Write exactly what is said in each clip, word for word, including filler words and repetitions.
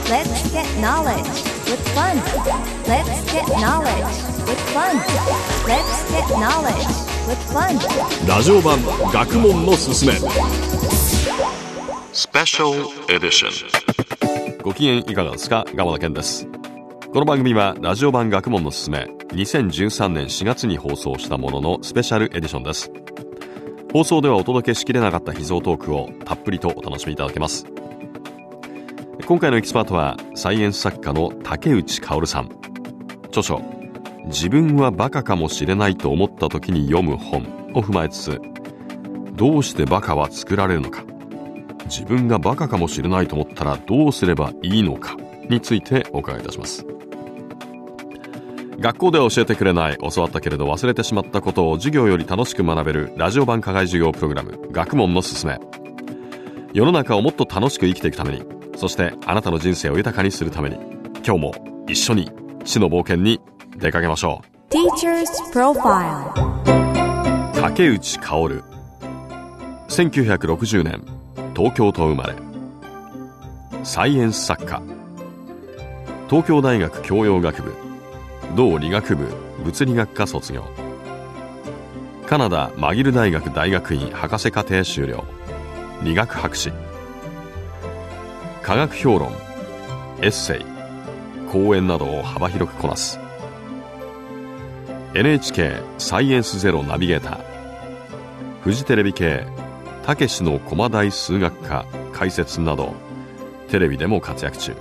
Let's get knowledge with fun. Let's get knowledge with fun. Let's get knowledge with fun. ラジオ版学問のすすめスペシャルエディション。ご機嫌いかがですか。蒲田健です。この番組はラジオ版学問のすすめにせんじゅうさんねんしがつに放送したもののスペシャルエディションです。放送ではお届けしきれなかった秘蔵トークをたっぷりとお楽しみいただけます。今回のエキスパートはサイエンス作家の竹内薫さん。著書自分はバカかもしれないと思った時に読む本を踏まえつつ、どうしてバカは作られるのか、自分がバカかもしれないと思ったらどうすればいいのかについてお伺いいたします。学校では教えてくれない、教わったけれど忘れてしまったことを授業より楽しく学べるラジオ版課外授業プログラム学問のすすめ。世の中をもっと楽しく生きていくために、そしてあなたの人生を豊かにするために、今日も一緒に知の冒険に出かけましょう。 Teacher's Profile。 竹内薫、せんきゅうひゃくろくじゅうねん東京都生まれ、サイエンス作家、東京大学教養学部同理学部物理学科卒業、カナダマギル大学大学院博士課程修了、理学博士、科学評論、エッセイ、講演などを幅広くこなす。 エヌエイチケー サイエンスゼロナビゲーター、フジテレビ系たけしの駒大数学科解説などテレビでも活躍中。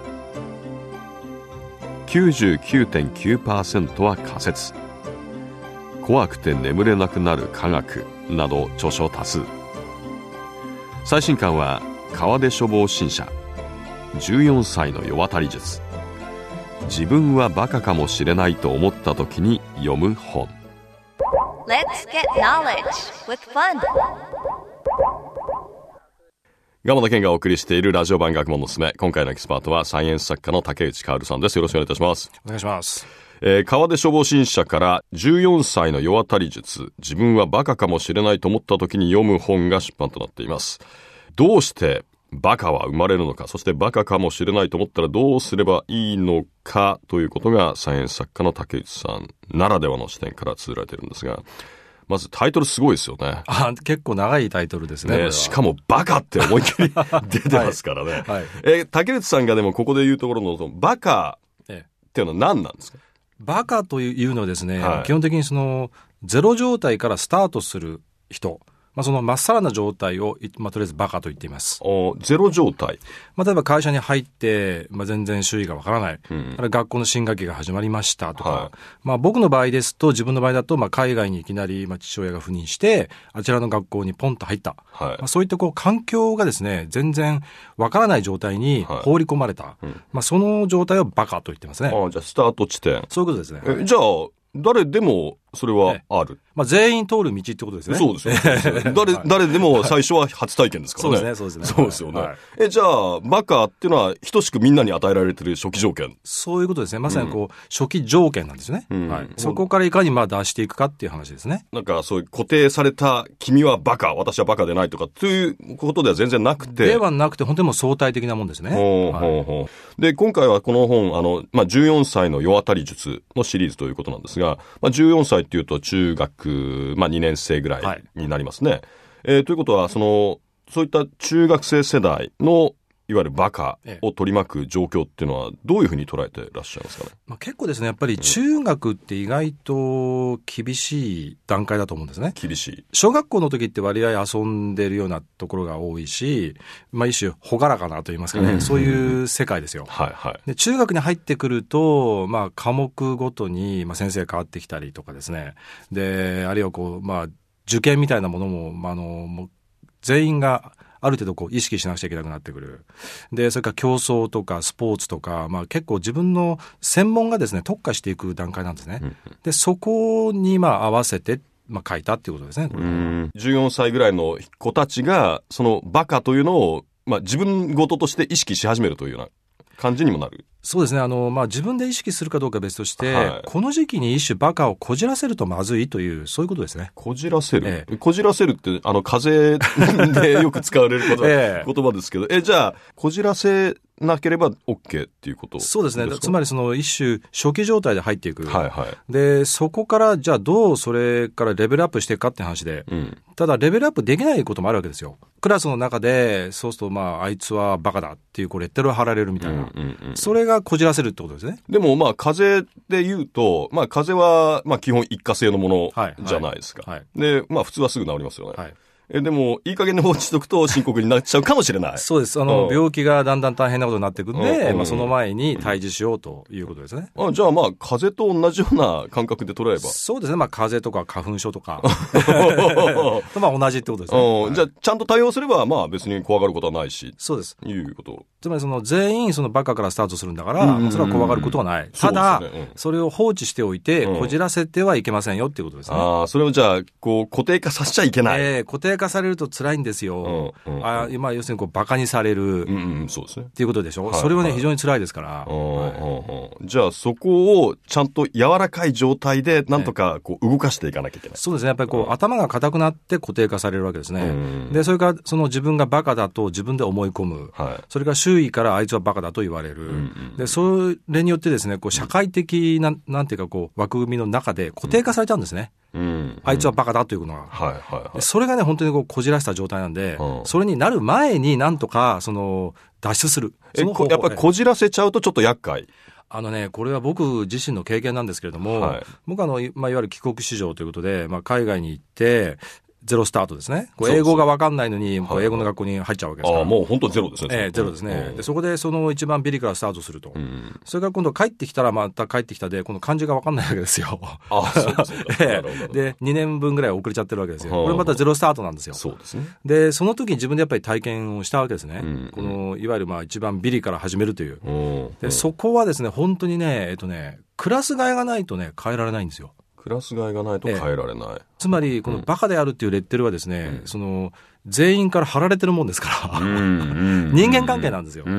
きゅうじゅうきゅうてんきゅうパーセント は仮説、怖くて眠れなくなる科学など著書多数。最新刊は川出処方新社、じゅうよんさいの世渡り術、自分はバカかもしれないと思った時に読む本。 Let's get knowledge with fun。 蒲田健がお送りしているラジオ版学問のすすめ。今回のエキスパートはサイエンス作家の竹内薫さんです。よろしくお願いいたします。 お願いします。 えー、川出処方新社からじゅうよんさいの世渡り術、自分はバカかもしれないと思った時に読む本が出版となっています。どうしてバカは生まれるのか、そしてバカかもしれないと思ったらどうすればいいのかということがサイエンス作家の竹内さんならではの視点から綴られているんですが、まずタイトルすごいですよね。 あ、結構長いタイトルです ね, ね。しかもバカって思いっきり出てますからね。はいはい、えー、竹内さんがでもここで言うところのバカっていうのは何なんですか？ バカというのはですね、 はい、 基本的にそのゼロ状態からスタートする人、まあ、そのまっさらな状態を、まあ、とりあえずバカと言っています。 おゼロ状態、 まあ、例えば会社に入って、まあ、全然周囲がわからない、うん、学校の新学期が始まりましたとか、はい、まあ、僕の場合ですと、自分の場合だと、まあ、海外にいきなり、まあ、父親が赴任してあちらの学校にポンと入った、はい、まあ、そういったこう環境がですね、全然わからない状態に放り込まれた、はい、うん、まあ、その状態をバカと言ってますね。 あ、じゃあスタート地点、 そういうことですね。 え、じゃあ誰でもそれはある、 まあ、全員通る道ってことですね。 そうですよ誰, 誰でも最初は初体験ですからね。 そうですね、そうですね。 そうですよね、 はい、 えじゃあバカっていうのは等しくみんなに与えられている初期条件。 そういうことですね。まさにこう、うん、初期条件なんですね、うん、はい、そこからいかにまあ出していくかっていう話ですね。 なんかそういう固定された君はバカ、私はバカでないとかということでは全然なくて。 ではなくて本当にもう相対的なもんですね。 ほうほうほう、はい、で今回はこの本あの、まあ、じゅうよんさいの世渡り術のシリーズということなんですが、まあ、じゅうよんさいっていうと中学、まあ、にねん生ぐらいになりますね、はい、えー、ということはそのそういった中学生世代のいわゆるバカを取り巻く状況っていうのはどういうふうに捉えてらっしゃいますかね。 まあ、結構ですね、やっぱり中学って意外と厳しい段階だと思うんですね。 厳しい。 小学校の時って割合遊んでるようなところが多いし、まあ、一種朗らかなと言いますかね、うん、そういう世界ですよ、はいはい、で中学に入ってくると、まあ、科目ごとに、まあ、先生変わってきたりとかですね、であるいはこう、まあ、受験みたいなものも、まあ、あのもう全員がある程度こう意識しなくちゃいけなくなってくる。で、それから競争とかスポーツとか、まあ結構自分の専門がですね、特化していく段階なんですね。うんうん、で、そこにまあ合わせて、まあ書いたっていうことですね。これは。うん、 じゅうよんさいぐらいの子たちが、そのバカというのを、まあ自分事として意識し始めるというような感じにもなる。 そうですね。あの、まあ、自分で意識するかどうかは別として、はい、この時期に一種バカをこじらせるとまずいという、そういうことですね。 こじらせる、ええ、こじらせるって、あの、風邪でよく使われること、ええ、言葉ですけど、え、じゃあ、こじらせなければ OK っていうことですか？ そうですね。つまりその一種初期状態で入っていく。 はいはい。 で、そこからじゃあどうそれからレベルアップしていくかって話で、うん、ただレベルアップできないこともあるわけですよ。クラスの中で、そうするとまあ、あいつはバカだっていうこうレッテルを貼られるみたいな、うんうんうん。それがこじらせるってことですね。 でもまあ、風で言うと、まあ風はまあ基本一過性のものじゃないですか。はいはい、で、まあ普通はすぐ治りますよね。はい、えでも、いい加減に放置しとくと深刻になっちゃうかもしれない。 そうです。あの、病気がだんだん大変なことになっていくんで、まあ、その前に退治しようということですね。 あ、じゃあまあ、風邪と同じような感覚で捉えれば。 そうですね。まあ、風邪とか花粉症とか。まあ、同じってことですね。 はい、じゃあ、ちゃんと対応すれば、まあ、別に怖がることはないし。 そうです。 いうこと。 つまり、その、全員、その、バカからスタートするんだから、それは怖がることはない。ただ、そ, ねうん、それを放置しておいて、こじらせてはいけませんよっていうことですね。 ああ、それをじゃあ、こう、固定化させちゃいけない。 ええー、固定化されると辛いんですよ。うんうんうん、あ今要するにこうバカにされる、うんうん、そうですね。っていうことでしょ。はい、それはね、はい、非常に辛いですから。 はい、じゃあそこをちゃんと柔らかい状態でなんとかこう動かしていかなきゃいけない。 そうですね。やっぱりこう、うん、頭が硬くなって固定化されるわけですね。うん、でそれからその自分がバカだと自分で思い込む。はい、それから周囲からあいつはバカだと言われる。うんうん、でそれによってですね、こう社会的な、なんていうかこう枠組みの中で固定化されちゃうんですね。うんうん、あいつはバカだというのが、はいはいはい、それがね本当にこうこじらした状態なんで、うん、それになる前になんとかその脱出する。 えそのやっぱりこじらせちゃうとちょっと厄介。 あのね、これは僕自身の経験なんですけれども、はい、僕はあの、まあ、いわゆる帰国子女ということで、まあ、海外に行ってゼロスタートですね。こう英語が分かんないのに、こう英語の学校に入っちゃうわけですから。 ああ、もう本当ゼロですね。 ええ、ゼロですね。で、そこでその一番ビリからスタートすると。うん、それから今度帰ってきたらまた帰ってきたで、今度漢字が分かんないわけですよ。ああ、そうですね。ええ、で、にねんぶんぐらい遅れちゃってるわけですよ。これまたゼロスタートなんですよ。 そうですね。 で、その時に自分でやっぱり体験をしたわけですね。うん、この、いわゆるまあ一番ビリから始めるという。うん、で、そこはですね、本当にね、えっとね、クラス替えがないとね、変えられないんですよ。 クラス替えがないと変えられない、ええ、 つまりこのバカであるっていうレッテルはですね、うん、その全員から貼られてるもんですから、うん、人間関係なんですよ、うん、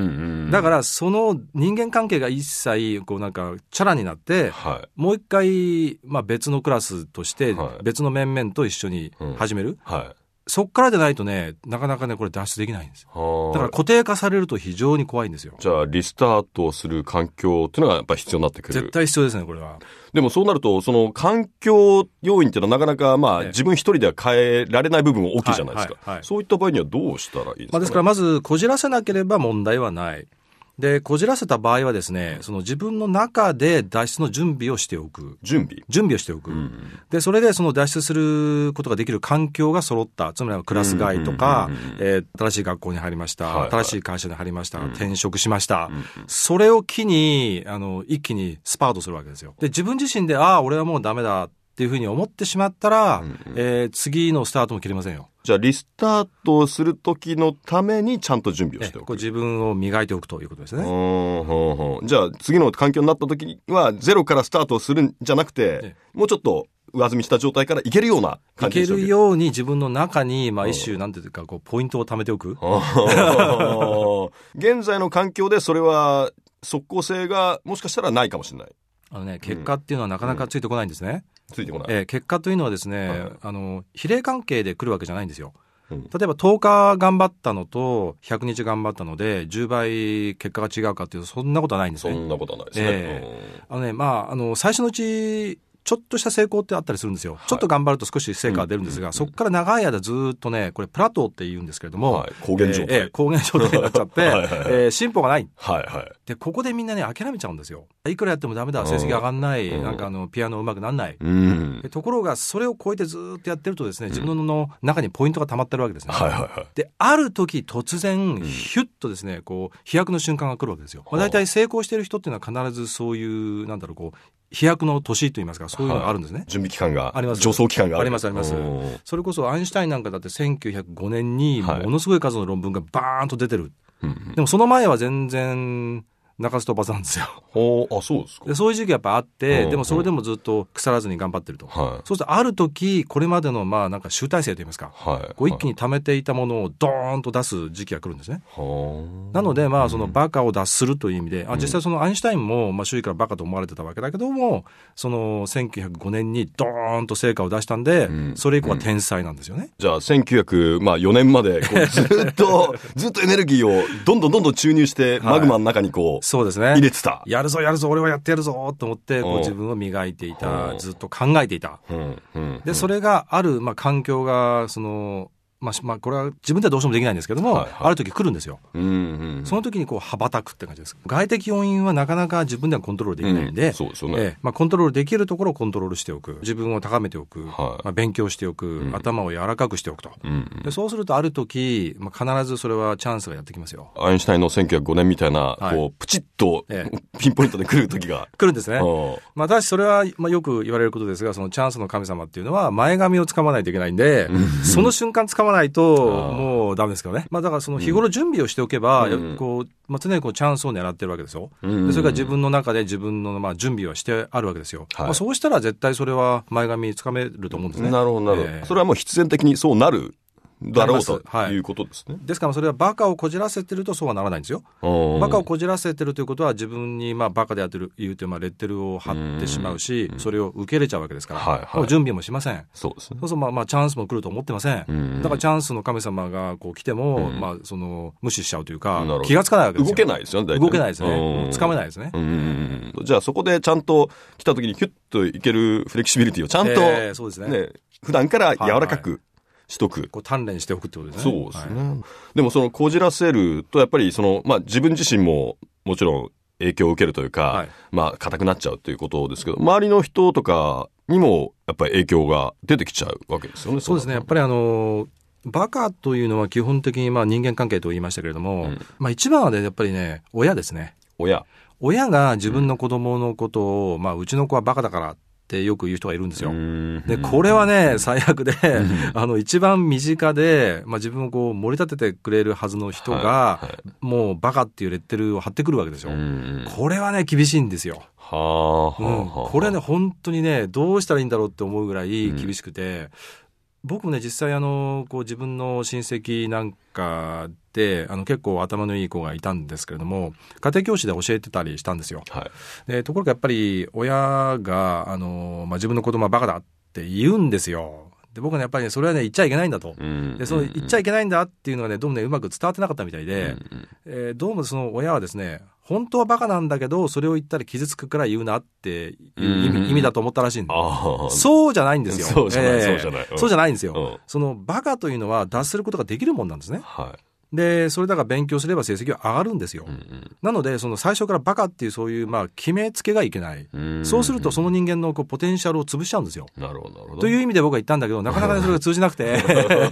だからその人間関係が一切こうなんかチャラになって、はい、もう一回、まあ、別のクラスとして別の面々と一緒に始める、はいはい、そっからでないとね、なかなかね、これ脱出できないんですよ。だから固定化されると非常に怖いんですよ。 じゃあ、リスタートする環境っていうのがやっぱり必要になってくる。 絶対必要ですね、これは。 でもそうなると、その環境要因っていうのはなかなかまあ、自分一人では変えられない部分も大きいじゃないですか。はいはいはい、そういった場合にはどうしたらいいですかね。 まあ、ですからまず、こじらせなければ問題はない。で、こじらせた場合はですね、その自分の中で脱出の準備をしておく。 準備準備をしておく。うん、で、それでその脱出することができる環境が揃った。つまりクラス替えとか、えー、新しい学校に入りました。はいはい、新しい会社に入りました。うん、転職しました、うん。それを機に、あの、一気にスパートするわけですよ。で、自分自身で、ああ、俺はもうダメだっていうふうに思ってしまったら、うんうん、えー、次のスタートも切れませんよ。 じゃあリスタートをする時のためにちゃんと準備をしておく。 こう自分を磨いておくということですね。 ほうほうほう。じゃあ次の環境になった時にはゼロからスタートをするんじゃなくて、もうちょっと上積みした状態からいけるような感じにしておく。 いけるように自分の中に、まあ一種なんていうかこうポイントを貯めておく。 現在の環境でそれは即効性がもしかしたらないかもしれない。 あのね、結果っていうのはなかなかついてこないんですね。 うん、ついてこない。 えー、結果というのはですね、はい、あの比例関係で来るわけじゃないんですよ。例えばとおか頑張ったのとひゃくにち頑張ったのでじゅうばい結果が違うかっていうとそんなことはないんですね。 そんなことはないですね。 えー、あのね、まあ、あの最初のうちちょっとした成功ってあったりするんですよ、はい、ちょっと頑張ると少し成果が出るんですが、うんうんうん、そこから長い間ずっとねこれプラトーって言うんですけれども、はい、 高原状態、 えー、高原状態になっちゃってはいはい、はいえー、進歩がない、 はいはい、 でここでみんなね諦めちゃうんですよ。いくらやってもダメだ、成績上がんない、うん、なんかあのピアノ上手くなんない、うん、ところがそれを超えてずっとやってるとですね自分の中にポイントが溜まってるわけですね、はいはいはい、である時突然ヒュッとですねこう飛躍の瞬間が来るわけですよ、まあ、大体成功してる人っていうのは必ずそういうなんだろうこう飛躍の年といいますかそういうのがあるんですね、はい、 準備期間があります。助走期間がある。 ありますあります。それこそアインシュタインなんかだってせんきゅうひゃくごねんにものすごい数の論文がバーンと出てる、はい、でもその前は全然泣かす飛ばすなんですよ。 ほう、あ、そうですか。 でそういう時期やっぱあって、 うん、 でもそれでもずっと腐らずに頑張ってると、 はい、 そうするとある時これまでのまあなんか集大成といいますか、はい、こう一気に貯めていたものをドーンと出す時期が来るんですね。なのでまあそのバカを脱するという意味で、うん、あ実際そのアインシュタインもまあ周囲からバカと思われてたわけだけども、そのせんきゅうひゃくごねんにドーンと成果を出したんで、うん、それ以降は天才なんですよね。うん、 じゃあせんきゅうひゃくよねんまでこうずっとずっとエネルギーをどんどんどんどん注入してマグマの中にこう、はい、 そうですね、 入れてた。 やるぞやるぞ俺はやってやるぞと思ってこう自分を磨いていた、ずっと考えていた、うんうん、でそれがある、まあ、環境がそのまあまあ、これは自分ではどうしてもできないんですけども、はいはい、ある時来るんですよ、うんうん、その時にこう羽ばたくって感じです。外的要因はなかなか自分ではコントロールできないんで、うん、そうですよね。えーまあ、コントロールできるところをコントロールしておく、自分を高めておく、はい、まあ、勉強しておく、うん、頭を柔らかくしておくと、うんうん、でそうするとある時、まあ、必ずそれはチャンスがやってきますよ。 アインシュタインのせんきゅうひゃくごねんみたいな、はい、こうプチッと、えー、ピンポイントで来る時が来るんですね。まあ、ただしそれは、まあ、よく言われることですが、そのチャンスの神様っていうのは前髪をつかまないといけないんでその瞬間つかまないともうダメですけどね。まあ、だからその日頃準備をしておけば、うん、こうまあ、常にこうチャンスを狙ってるわけですよ、うん、でそれから自分の中で自分のまあ準備はしてあるわけですよ、はい、まあ、そうしたら絶対それは前髪つかめると思うんですね。 なるほどなるほど、えー、それはもう必然的にそうなるだろうということですね。 はい、ですからそれはバカをこじらせてるとそうはならないんですよ。バカをこじらせてるということは自分にまあバカでやってる言うとまあレッテルを貼ってしまうし、それを受け入れちゃうわけですから、はいはい、もう準備もしません。そうですね。そうそう、まあまあチャンスも来ると思ってません。だからチャンスの神様がこう来ても、まあその無視しちゃうというか気がつかないわけですよ。 動けないですよね。大体動けないですね。つかめないですね。 うんじゃあそこでちゃんと来た時にヒュッといけるフレキシビリティをちゃんと、えー、そうですね。普段から柔らかく、はいはい、しとく。 こう鍛錬しておくってことですね。 そうですね。はい、でもそのこじらせるとやっぱりその、まあ、自分自身ももちろん影響を受けるというか、はい、まあ硬くなっちゃうということですけど、周りの人とかにもやっぱり影響が出てきちゃうわけですよね。 そうですね。やっぱりあのバカというのは基本的にまあ人間関係と言いましたけれども、うん、まあ一番はねやっぱりね親ですね。 親。 親が自分の子供のことを、うん、まあうちの子はバカだからってよく言う人がいるんですよ。でこれはね最悪であの一番身近で、まあ、自分をこう盛り立ててくれるはずの人が、はいはい、もうバカっていうレッテルを貼ってくるわけですよ。これはね厳しいんですよ。はあ、うん、これはね本当にねどうしたらいいんだろうって思うぐらい厳しくて、うん、僕もね実際あのこう自分の親戚なんかであの結構頭のいい子がいたんですけれども家庭教師で教えてたりしたんですよ。はい、でところがやっぱり親があの、まあ、自分の子供はバカだって言うんですよ。で僕はねやっぱりねそれはね言っちゃいけないんだと、うん、でその言っちゃいけないんだっていうのがねどうもねうまく伝わってなかったみたいで、うんえー、どうもその親はですね本当はバカなんだけどそれを言ったら傷つくから言うなっていう意味、意味だと思ったらしいんで、そうじゃないんですよ。そうじゃない、えー、そうじゃない、うん、そうじゃないんですよ、うん、そのバカというのは脱することができるもんなんですね。はい、でそれだから勉強すれば成績は上がるんですよ。うんうん、なのでその最初からバカっていうそういうまあ決めつけがいけない。うんそうするとその人間のこうポテンシャルを潰しちゃうんですよ。なるほどなるほど。という意味で僕は言ったんだけどなかなかそれが通じなくて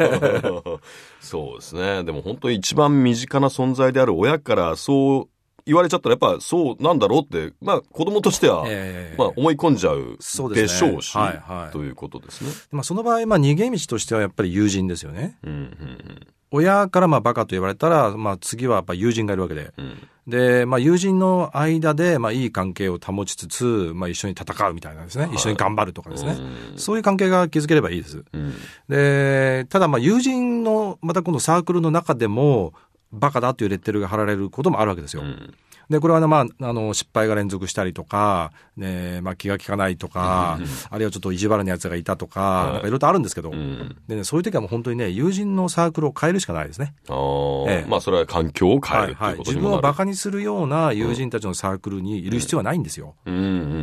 そうですね。でも本当に一番身近な存在である親からそう言われちゃったらやっぱそうなんだろうってまあ子供としては、えーまあ、思い込んじゃうでしょうし、はいはい、ということですね。 まあ、その場合、まあ、逃げ道としてはやっぱり友人ですよね。うんうんうん親からまあバカと言われたら、まあ、次はやっぱ友人がいるわけで、うん、で、まあ、友人の間でまあいい関係を保ちつつ、まあ、一緒に戦うみたいなですね、はい、一緒に頑張るとかですね、うん、そういう関係が築ければいいです、うん、でただまあ友人のまたこのサークルの中でもバカだというレッテルが貼られることもあるわけですよ、うんでこれは、ねまあ、あの失敗が連続したりとか、ねまあ、気が利かないとか、うん、あるいはちょっと意地悪なやつがいたとか、はい、なんかいろいろとあるんですけど、うん、でね、そういう時はもう本当にね友人のサークルを変えるしかないですね。 あ、ええ、まあそれは環境を変えるということにもなる、はいはい、自分をバカにするような友人たちのサークルにいる必要はないんですよ、うん、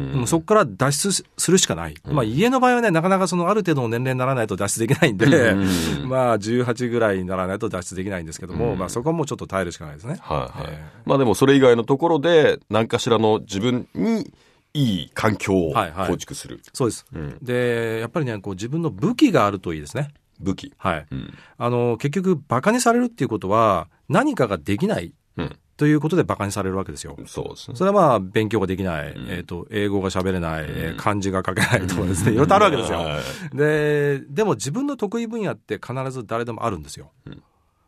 でもそこから脱出するしかない、うんまあ、家の場合はねなかなかそのある程度の年齢にならないと脱出できないんで、うん、まあじゅうはちぐらいにならないと脱出できないんですけども、うんまあ、そこはもうちょっと耐えるしかないですね、はいはいえー、まあでもそれ以外のところで何かしらの自分にいい環境を構築する、はいはい、 そうです、うん、でやっぱりねこう自分の武器があるといいですね。 武器、 はいうん、あの結局バカにされるっていうことは何かができない、うんということでバカにされるわけですよ。そうですね。それはまあ勉強ができない、うんえー、と英語が喋れない、うん、漢字が書けないとかですね、いろいろとあるわけですよ。ででも自分の得意分野って必ず誰でもあるんですよ。うん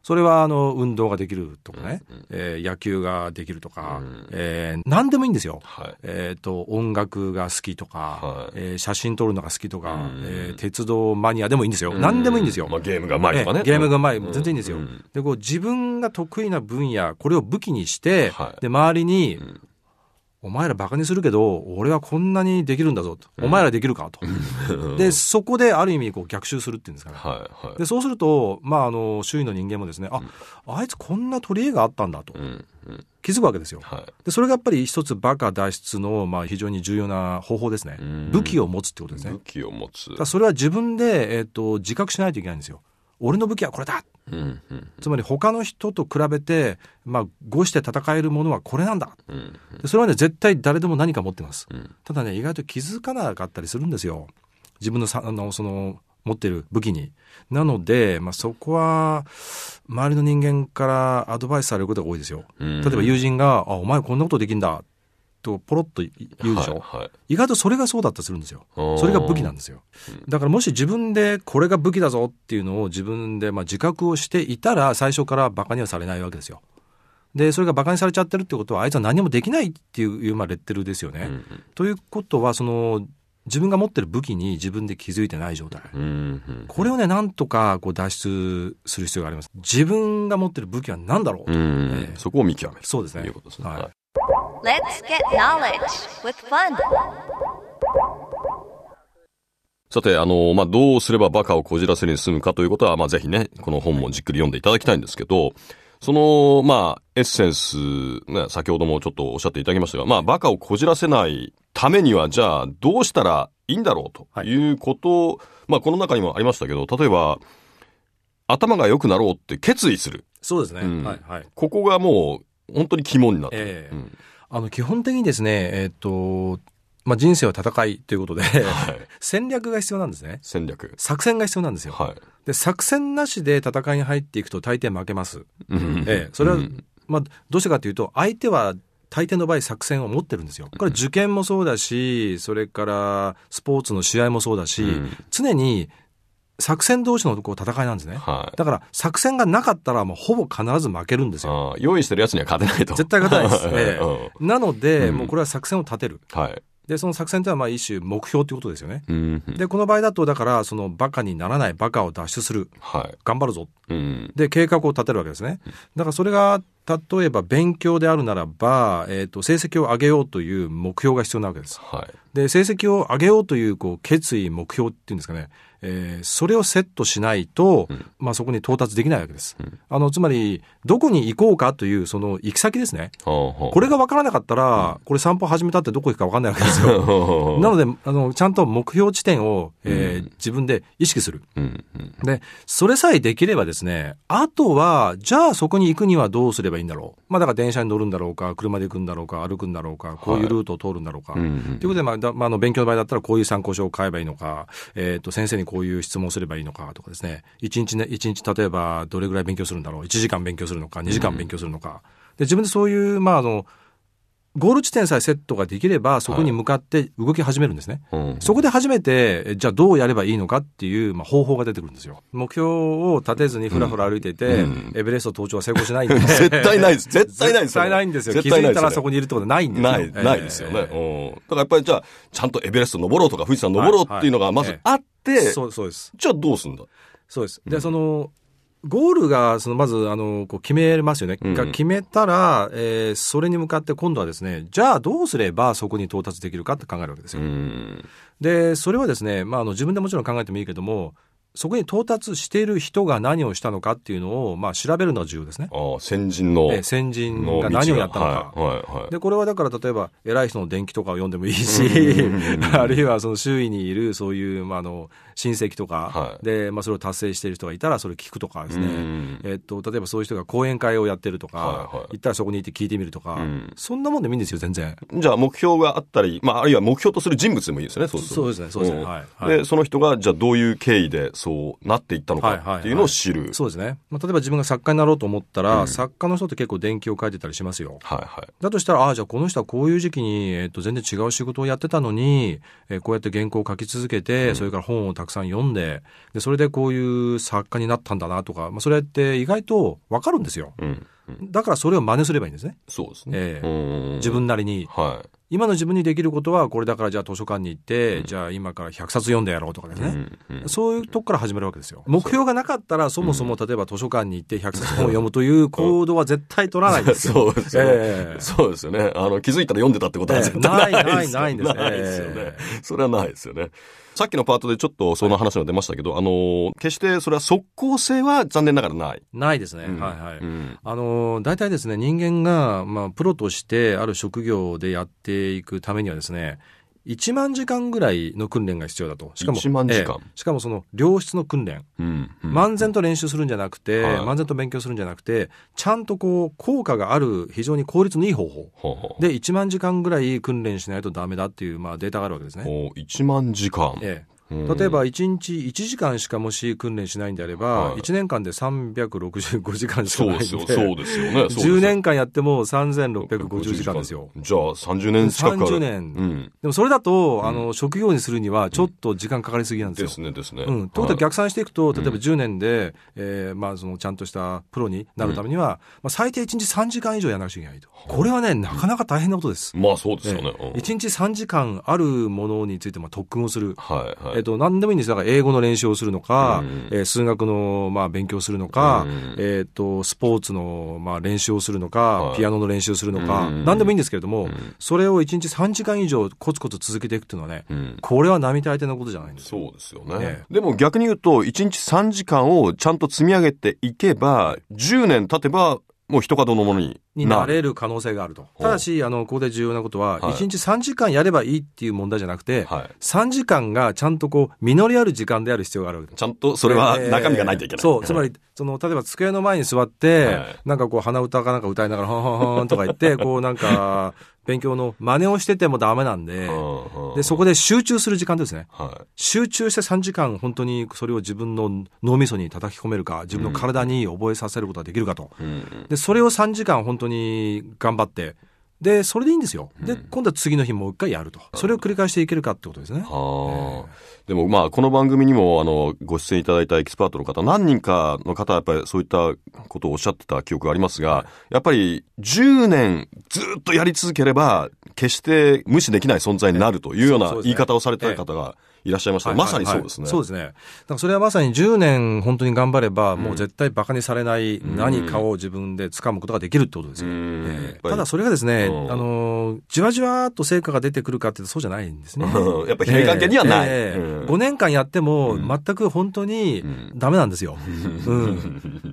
それはあの運動ができるとかね、うんうんえー、野球ができるとか、うんえー、何でもいいんですよ、はいえー、と音楽が好きとか、はいえー、写真撮るのが好きとか、うんえー、鉄道マニアでもいいんですよ、うん、何でもいいんですよ、 まあ、ゲームが上手いとかね、 えー、ゲームが上手い、うん、全然いいんですよ、うん、でこう自分が得意な分野これを武器にして、はい、で周りに、うんお前らバカにするけど俺はこんなにできるんだぞと、うん、お前らできるかとでそこである意味こう逆襲するっていうんですかね、はいはい、でそうすると、まあ、あの周囲の人間もですねあ、うん、あいつこんな取り柄があったんだと、うんうん、気づくわけですよ、はい、でそれがやっぱり一つバカ脱出の、まあ、非常に重要な方法ですね、うん、武器を持つってことですね。 武器を持つだそれは自分で、えーと、自覚しないといけないんですよ。俺の武器はこれだ、うんうんうん、つまり他の人と比べて、まあ、ごして戦えるものはこれなんだ、うんうん、でそれはね絶対誰でも何か持ってます、うん、ただね意外と気づかなかったりするんですよ自分のさあのその持ってる武器に。なので、まあ、そこは周りの人間からアドバイスされることが多いですよ、うん、例えば友人があお前こんなことできるんだとポロッと言うでしょ、はいはい、意外とそれがそうだったりするんですよ。それが武器なんですよ。だからもし自分でこれが武器だぞっていうのを自分でまあ自覚をしていたら最初からバカにはされないわけですよ。でそれがバカにされちゃってるってことはあいつは何もできないっていう、まあ、レッテルですよね、うんうん、ということはその自分が持ってる武器に自分で気づいてない状態、うんうん、これをねなんとかこう脱出する必要があります。自分が持ってる武器は何だろうと、うん、 えー、そこを見極める。 そうですね。 ということですね。はい。 Let's get knowledge with fun. さて、あの、まあ、どうすればバカをこじらせるに済むかということは、まあ、ぜひね、この本もじっくり読んでいただきたいんですけど、その、まあ、エッセンス、ね、先ほどもちょっとおっしゃっていただきましたが、まあ、バカをこじらせないためには、じゃあ、どうしたらいいんだろうということを、はい、まあ、この中にもありましたけど、例えば、頭が良くなろうって決意する。 そうですね。うん、はい、はい。 ここがもう、本当に肝になってる。 えーうん、あの基本的にですね、えーっとまあ、人生は戦いということで、はい、戦略が必要なんですね。 戦略。 作戦が必要なんですよ。はい、で作戦なしで戦いに入っていくと大抵負けます。うん、えー、それは、うんまあ、どうしてかというと相手は大抵の場合作戦を持ってるんですよ。これ受験もそうだしそれからスポーツの試合もそうだし、うん、常に作戦同士のこう戦いなんですね、はい、だから作戦がなかったらもうほぼ必ず負けるんですよ。 あ用意してるやつには勝てないと。 絶対勝てないです、えーうん、なので、うん、もうこれは作戦を立てる、はい、でその作戦というのはまあ一種目標ということですよね、うん、でこの場合だとだからそのバカにならないバカを脱出する、はい、頑張るぞ、うん、で計画を立てるわけですね。だからそれが例えば勉強であるならば、えーと、成績を上げようという目標が必要なわけです、はい、で成績を上げようというこう決意目標っていうんですかね、えー、それをセットしないと、うんまあ、そこに到達できないわけです、うん、あのつまりどこに行こうかというその行き先ですね、これが分からなかったら、うん、これ散歩始めたってどこ行くか分かんないわけですよなのであのちゃんと目標地点を、えーうん、自分で意識する、うんうん、でそれさえできればですねあとはじゃあそこに行くにはどうすればいいんだろう、まあ、だから電車に乗るんだろうか車で行くんだろうか歩くんだろうかこういうルートを通るんだろうか、はい、ということで、まあだまあ、あの勉強の場合だったらこういう参考書を買えばいいのか、えー、と先生にこういう質問をすればいいのかとかですね一日ね一日例えばどれぐらい勉強するんだろういちじかん勉強するのかにじかん勉強するのか、うん、で自分でそういう、まあ、あのゴール地点さえセットができればそこに向かって動き始めるんですね、はいうん、そこで初めてじゃあどうやればいいのかっていう、まあ、方法が出てくるんですよ。目標を立てずにふらふら歩いていて、うん、エベレスト登頂は成功しないんで絶対ないです絶対ないです絶対ないんですよ。気づいたらそこにいるってことはないんですよ。 ない、ないですよね、えー、だからやっぱりじゃあちゃんとエベレスト登ろうとか富士山登ろうっていうのがまずあって、はいはいえー、そうそうです。じゃあどうすんだ。 そうです。で、うん、そのゴールがそのまずあのこう決めますよね、うん、決めたら、えー、それに向かって今度はですねじゃあどうすればそこに到達できるかって考えるわけですよ、うん、でそれはですね、まあ、あの自分でもちろん考えてもいいけどもそこに到達している人が何をしたのかっていうのを、まあ、調べるのが重要ですね。 ああ先人の、 えー、先人が何をやったのか、はいはいはい、でこれはだから例えば偉い人の伝記とかを読んでもいいしあるいはその周囲にいるそういう、まあ、あの親戚とか、はいでまあ、それを達成している人がいたらそれを聞くとかですね、えー、っと例えばそういう人が講演会をやってるとか、はいはい、行ったらそこに行って聞いてみるとか、そんなもんでもいいんですよ全然。 じゃあ目標があったり、まあ、あるいは目標とする人物でもいいですよね。そうそうですねそうですね、うんはい、でその人がじゃあどういう経緯でそうなっていったのかっていうのを知る。はいはいはい、 そうですね。まあ、例えば自分が作家になろうと思ったら、うん、作家の人って結構伝記を書いてたりしますよ。はいはい、だとしたら、ああ、じゃあこの人はこういう時期に、えー、と全然違う仕事をやってたのに、えー、こうやって原稿を書き続けて、うん、それから本をたくさん読んで、でそれでこういう作家になったんだなとか、まあ、それって意外と分かるんですよ。うんうん、だからそれを真似すればいいんですね。 そうですね。 えー、自分なりに。 はい、 今の自分にできることはこれだから、じゃあ図書館に行って、うん、じゃあ今からひゃくさつ読んでやろうとかですね、うんうん、そういうとこから始めるわけですよ。目標がなかったらそもそも例えば図書館に行ってひゃくさつ本を読むという行動は絶対取らないんですよ。 そうですよね、えー、そうですよね。あの気づいたら読んでたってことは絶対ないですよ、えー、ないないないんですね。ないですよね、えー、それはないですよね。さっきのパートでちょっとその話が出ましたけど、はい、あの決してそれは即効性は残念ながらないないですね、うん、はいはい、うん、あの大体ですね、人間が、まあ、プロとしてある職業でやっていくためにはですね、いちまんじかんぐらいの訓練が必要だと。しかもいちまんじかん、ええ、しかもその良質の訓練、うんうん、漫然と練習するんじゃなくて、はい、漫然と勉強するんじゃなくて、ちゃんとこう効果がある非常に効率のいい方法、ほうほうでいちまんじかんぐらい訓練しないとダメだっていう、まあ、データがあるわけですね。 おいちまんじかん、 ええ、例えばいちにちいちじかんしかもし訓練しないんであれば、はい、いちねんかんでさんびゃくろくじゅうごじかんしかないんで、 そうですよね。 じゅうねんかんやってもさんぜんろっぴゃくごじゅうじかんですよ。 じゃあさんじゅうねん近くある。 さんじゅうねん、うん、でもそれだと、あの職業にするにはちょっと時間かかりすぎなんですよ。 ですねですね。 うん、ということは逆算していくと、はい、例えばじゅうねんで、えーまあ、そのちゃんとしたプロになるためには、うんまあ、最低いちにちさんじかん以上やらなくちゃいけないと。これはね、なかなか大変なことです。 まあそうですよね。 えー、いちにちさんじかんあるものについてまあ特訓をする。 はいはい、 えーと、何でもいいんです。だから英語の練習をするのか、うんえー、数学のまあ勉強をするのか、うんえーと、スポーツのまあ練習をするのか、はい、ピアノの練習をするのか、うん、何でもいいんですけれども、うん、それをいちにちさんじかん以上コツコツ続けていくっていうのはね、うん、これは並大抵のことじゃないんですよ。 そうですよね。えー、でも逆に言うといちにちさんじかんをちゃんと積み上げていけばじゅうねん経てばもう一稼働のものにになれる可能性があると。ただし、あの、ここで重要なことは、はい、いちにちさんじかんやればいいっていう問題じゃなくて、はい、さんじかんがちゃんとこう、実りある時間である必要があるわけです。 ちゃんとそれは中身がないといけない。 えー、そう、つまり、その、例えば机の前に座って、はい、なんかこう、鼻歌かなんか歌いながら、はんはんはんとか言って、こうなんか、勉強の真似をしててもダメなんで、で、そこで集中する時間ですね。はい、集中してさんじかん本当にそれを自分の脳みそに叩き込めるか、自分の体に覚えさせることができるかと。うん、で、それをさんじかん本当に頑張って、で、それでいいんですよ。で、今度は次の日もう一回やると。それを繰り返していけるかってことですね。 はあ、えー、でもまあ、この番組にも、あの、ご出演いただいたエキスパートの方、何人かの方はやっぱりそういったことをおっしゃってた記憶がありますが、はい、やっぱりじゅうねんずっとやり続ければ、決して無視できない存在になるというような言い方をされてた方が、いらっしゃいました、はいはいはい、まさにそうですね。 そうですね。だからそれはまさにじゅうねん本当に頑張れば、うん、もう絶対バカにされない何かを自分で掴むことができるってことですよ。えー、ただそれがですね、あのじわじわっと成果が出てくるかっていうとそうじゃないんですね。 やっぱり比例関係にはない、 えーえー、ごねんかんやっても全く本当にダメなんですよ。うんうん、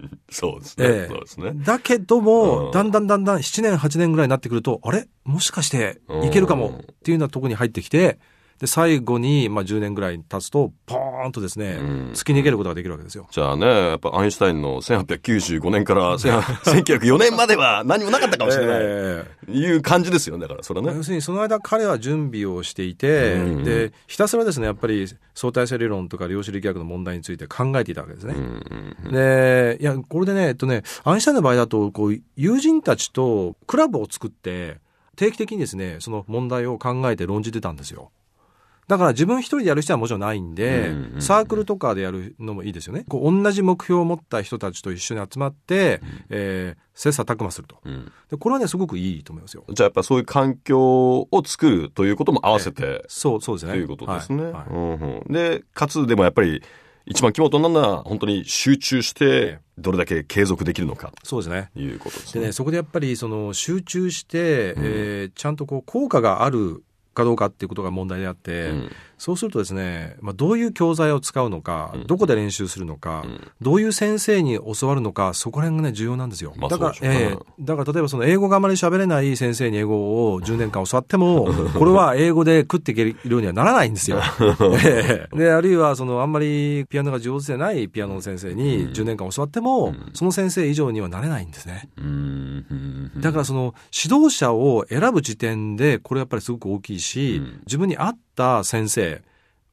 そうですね、えー、そうですね。 だけども、だんだんだんだんななねんはちねんぐらいになってくると、あれもしかしていけるかもっていうようなところに入ってきて、で最後に、まあ、じゅうねんぐらい経つとポーンとですね、うん、突き抜けることができるわけですよ。 じゃあね、やっぱアインシュタインのせんはっぴゃくきゅうじゅうごねんからせんきゅうひゃくよねんまでは何もなかったかもしれない、えー、いう感じですよね。だからそれね、 要するにその間彼は準備をしていて、うん、でひたすらですねやっぱり相対性理論とか量子力学の問題について考えていたわけですね、うん、でいやこれでね、えっとね、アインシュタインの場合だとこう友人たちとクラブを作って定期的にですねその問題を考えて論じてたんですよ。だから自分一人でやる必要はもちろんないんで、うんうん、サークルとかでやるのもいいですよね。こう同じ目標を持った人たちと一緒に集まって、うんえー、切磋琢磨すると、うん、でこれはねすごくいいと思いますよ。 じゃあやっぱそういう環境を作るということも合わせて、えー、 そうそうですね。 ということですね。 はいはいうんうん、でかつでもやっぱり一番肝となるのは本当に集中してどれだけ継続できるのか、 そうですね。 いうことですね。 でねそこでやっぱりその集中して、うんえー、ちゃんとこう効果があるかどうかっていうことが問題であって、うん、そうするとですね、まあ、どういう教材を使うのか、うん、どこで練習するのか、うん、どういう先生に教わるのか、そこら辺がね重要なんですよ。まあ、だから、えー、だから例えばその英語があまり喋れない先生に英語をじゅうねんかん教わってもこれは英語で食っていけるようにはならないんですよ。えー、であるいはそのあんまりピアノが上手でないピアノの先生にじゅうねんかん教わっても、うん、その先生以上にはなれないんですね。うん、だからその指導者を選ぶ時点でこれやっぱりすごく大きいし、うん、自分に合った先生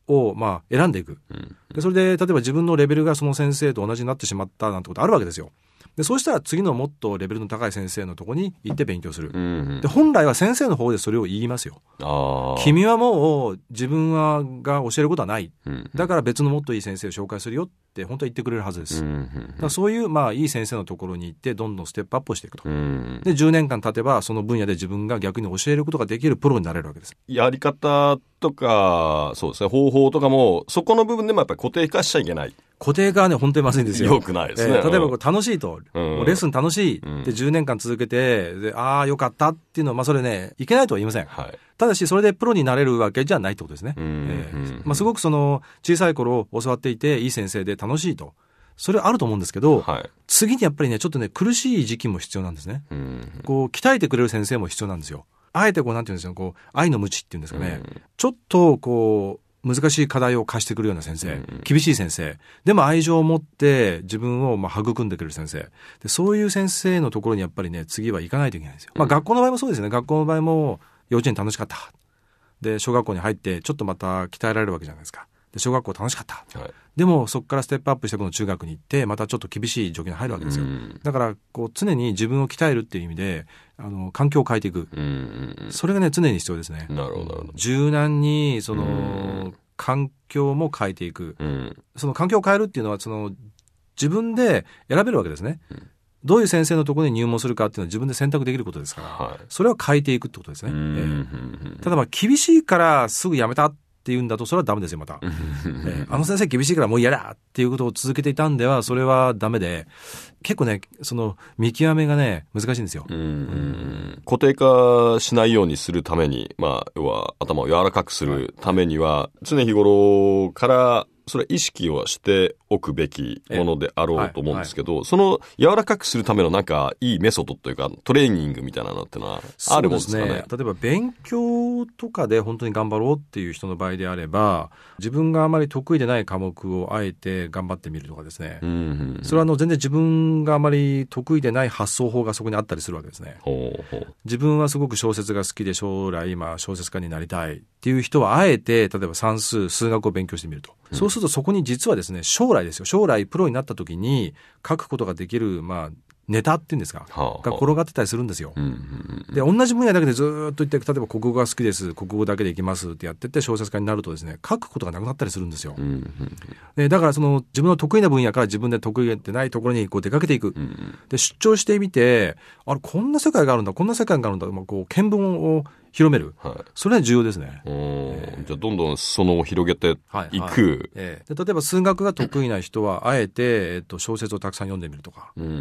をまあ選んでいく。で、それで例えば自分のレベルがその先生と同じになってしまったなんてことあるわけですよ。で、そうしたら次のもっとレベルの高い先生のところに行って勉強する。うんうん、で、本来は先生の方でそれを言いますよ。あ、君はもう自分はが教えることはない。うんうん、だから別のもっといい先生を紹介するよって本当は言ってくれるはずです。うんうんうん、だからそういうまあいい先生のところに行ってどんどんステップアップをしていくと。うんうん、で、じゅうねんかん経てばその分野で自分が逆に教えることができるプロになれるわけです。 やり方とか、そうですね、方法とかもそこの部分でもやっぱり固定化しちゃいけない。 固定化はね、本当にまずいんですよ。 よくないですね。 えー、例えばこう楽しいと、うん、レッスン楽しいってじゅうねんかん続けて、で、ああ、よかったっていうのは、まあそれね、いけないとは言いません。はい、ただし、それでプロになれるわけじゃないってことですね。うん、えーまあ、すごくその、小さい頃教わっていて、いい先生で楽しいと。それはあると思うんですけど、はい、次にやっぱりね、ちょっとね、苦しい時期も必要なんですね。うん、こう、鍛えてくれる先生も必要なんですよ。あえてこう、なんていうんですか、こう、愛の無知っていうんですかね。うん、ちょっと、こう、難しい課題を課してくるような先生、うんうん、厳しい先生、でも愛情を持って自分をまあ育んでくれる先生で、そういう先生のところにやっぱりね、次は行かないといけないんですよ。まあ学校の場合もそうですね。学校の場合も幼稚園楽しかった。で、小学校に入ってちょっとまた鍛えられるわけじゃないですか。で、小学校楽しかった。はい、でもそこからステップアップしてこの中学に行って、またちょっと厳しい状況に入るわけですよ。うん、だから、こう常に自分を鍛えるっていう意味で、あの、環境を変えていく。うんうん、それがね、常に必要ですね。なるほど。柔軟に、その、環境も変えていく、うん、その環境を変えるっていうのはその自分で選べるわけですね、うん、どういう先生のところに入門するかっていうのは自分で選択できることですから、はい、それを変えていくってことですね、えー、ただまあ厳しいからすぐやめたっていうんだとそれはダメですよまた、えー、あの先生厳しいからもう嫌だっていうことを続けていたんではそれはダメで結構ねその見極めがね難しいんですよ。うん、うん、 固定化しないようにするためにまあ要は頭を柔らかくするためには、はい、常日頃からそれは意識をしておくべきものであろうと思うんですけど、はいはい、その柔らかくするためのなんかいいメソッドというかトレーニングみたいなのってのはあるもんですかね。 そうですね。例えば勉強とかで本当に頑張ろうっていう人の場合であれば自分があまり得意でない科目をあえて頑張ってみるとかですね、うんうんうん、それはあの全然自分があまり得意でない発想法がそこにあったりするわけですね。ほうほう。自分はすごく小説が好きで将来今小説家になりたいっていう人はあえて例えば算数数学を勉強してみると、うん、そうするとそこに実はですね将来ですよ将来プロになった時に書くことができるまあネタっていうんですか、はあはあ、が転がってたりするんですよ、うんうんうん、で同じ分野だけでずっと言って例えば国語が好きです国語だけでいきますってやってって小説家になるとですね書くことがなくなったりするんですよ、うんうん、でだからその自分の得意な分野から自分で得意でないところにこう出かけていく、うんうん、で出張してみてあれこんな世界があるんだこんな世界があるんだ、まあ、こう見聞を広める、はい、それは重要ですね。 えー、じゃあどんどん裾野を広げていく、はいはいえー、で例えば数学が得意な人はあえて、えっと、小説をたくさん読んでみるとか、うんうんうん、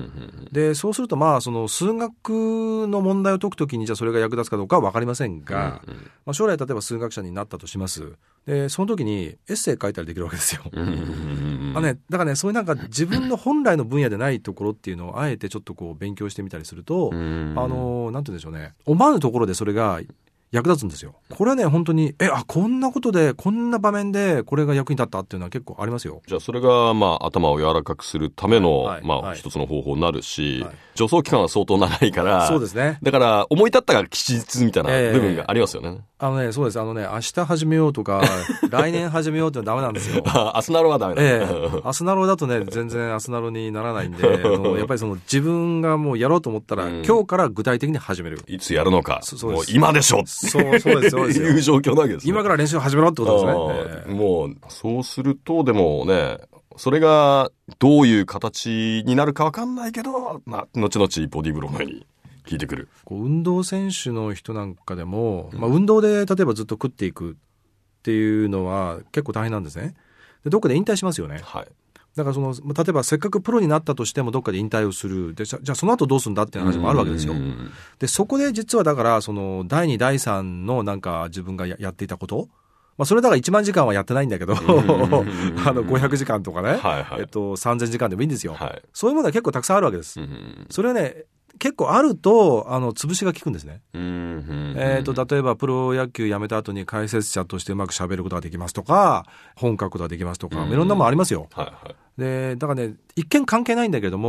でそうするとまあその数学の問題を解くときにじゃあそれが役立つかどうかは分かりませんが、うんうんまあ、将来例えば数学者になったとします。でその時にエッセイ書いたりできるわけですよ、うんうんうんあ、ね、だからねそういうなんか自分の本来の分野でないところっていうのをあえてちょっとこう勉強してみたりすると、うん、あのなんて言うんでしょうね思わぬところでそれが役立つんですよ。これはね本当にえあこんなことでこんな場面でこれが役に立ったっていうのは結構ありますよ。 じゃあそれがまあ頭を柔らかくするための、はいまあ、はい、一つの方法になるし、はい、助走期間は相当長いからそうですね。 だから思い立ったが吉日みたいな部分がありますよね。えー、 あのねそうですあのね明日始めようとか来年始めようってのはダメなんですよ。 アスナロはダメだ、 えー、アスナロだとね全然アスナロにならないんでもうやっぱりその自分がもうやろうと思ったら、うん、今日から具体的に始める。 いつやるのかそうもう今でしょそうそうですそういう状況なわけですね。 今から練習を始めろってことですね。 えー、もうそうするとでもねそれがどういう形になるか分かんないけど、まあ、後々ボディーブローに効いてくる。 こう運動選手の人なんかでも、まあ、運動で例えばずっと食っていくっていうのは結構大変なんですね。でどっかで引退しますよね。はい。だからその例えばせっかくプロになったとしてもどっかで引退をするでじゃあその後どうするんだっていう話もあるわけですよ。でそこで実はだからそのだいにだいさんのなんか自分が や, やっていたこと、まあ、それだからいちまんじかんはやってないんだけどあのごひゃくじかんとかね、はいはいえっと、さんぜんじかんでもいいんですよ、はい、そういうものが結構たくさんあるわけです。それはね結構あるとあの潰しが効くんですね。うんうんえー、と例えばプロ野球辞めた後に解説者としてうまく喋ることができますとか本書くことができますとかいろんなものありますよ、はいはい、でだからね一見関係ないんだけども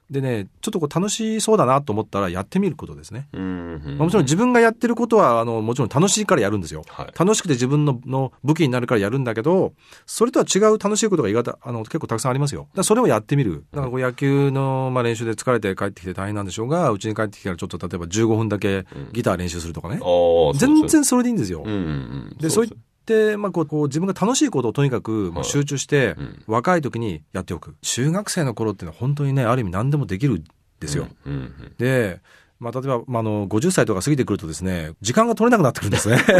でね、ちょっとこう楽しそうだなと思ったらやってみることですね。 うんうんうん、 まあ、もちろん自分がやってることはあのもちろん楽しいからやるんですよ、 はい、 楽しくて自分 の, の武器になるからやるんだけど、それとは違う楽しいことが意外とあの結構たくさんありますよ。だからそれをやってみる。だからこう野球の、まあ、練習で疲れて帰ってきて大変なんでしょうが、うちに帰ってきたらちょっと例えばじゅうごふんだけギター練習するとかね、うん、全然それでいいんですよ。 うんうんうん、 でそういってまあ、こうこう自分が楽しいことをとにかくもう集中して、はい、うん、若い時にやっておく。中学生の頃っていうのは本当にね、ある意味何でもできるですよ、うんうんうん、で、まあ、例えば、まあ、あのごじゅっさいとか過ぎてくるとですね、時間が取れなくなってくるんですね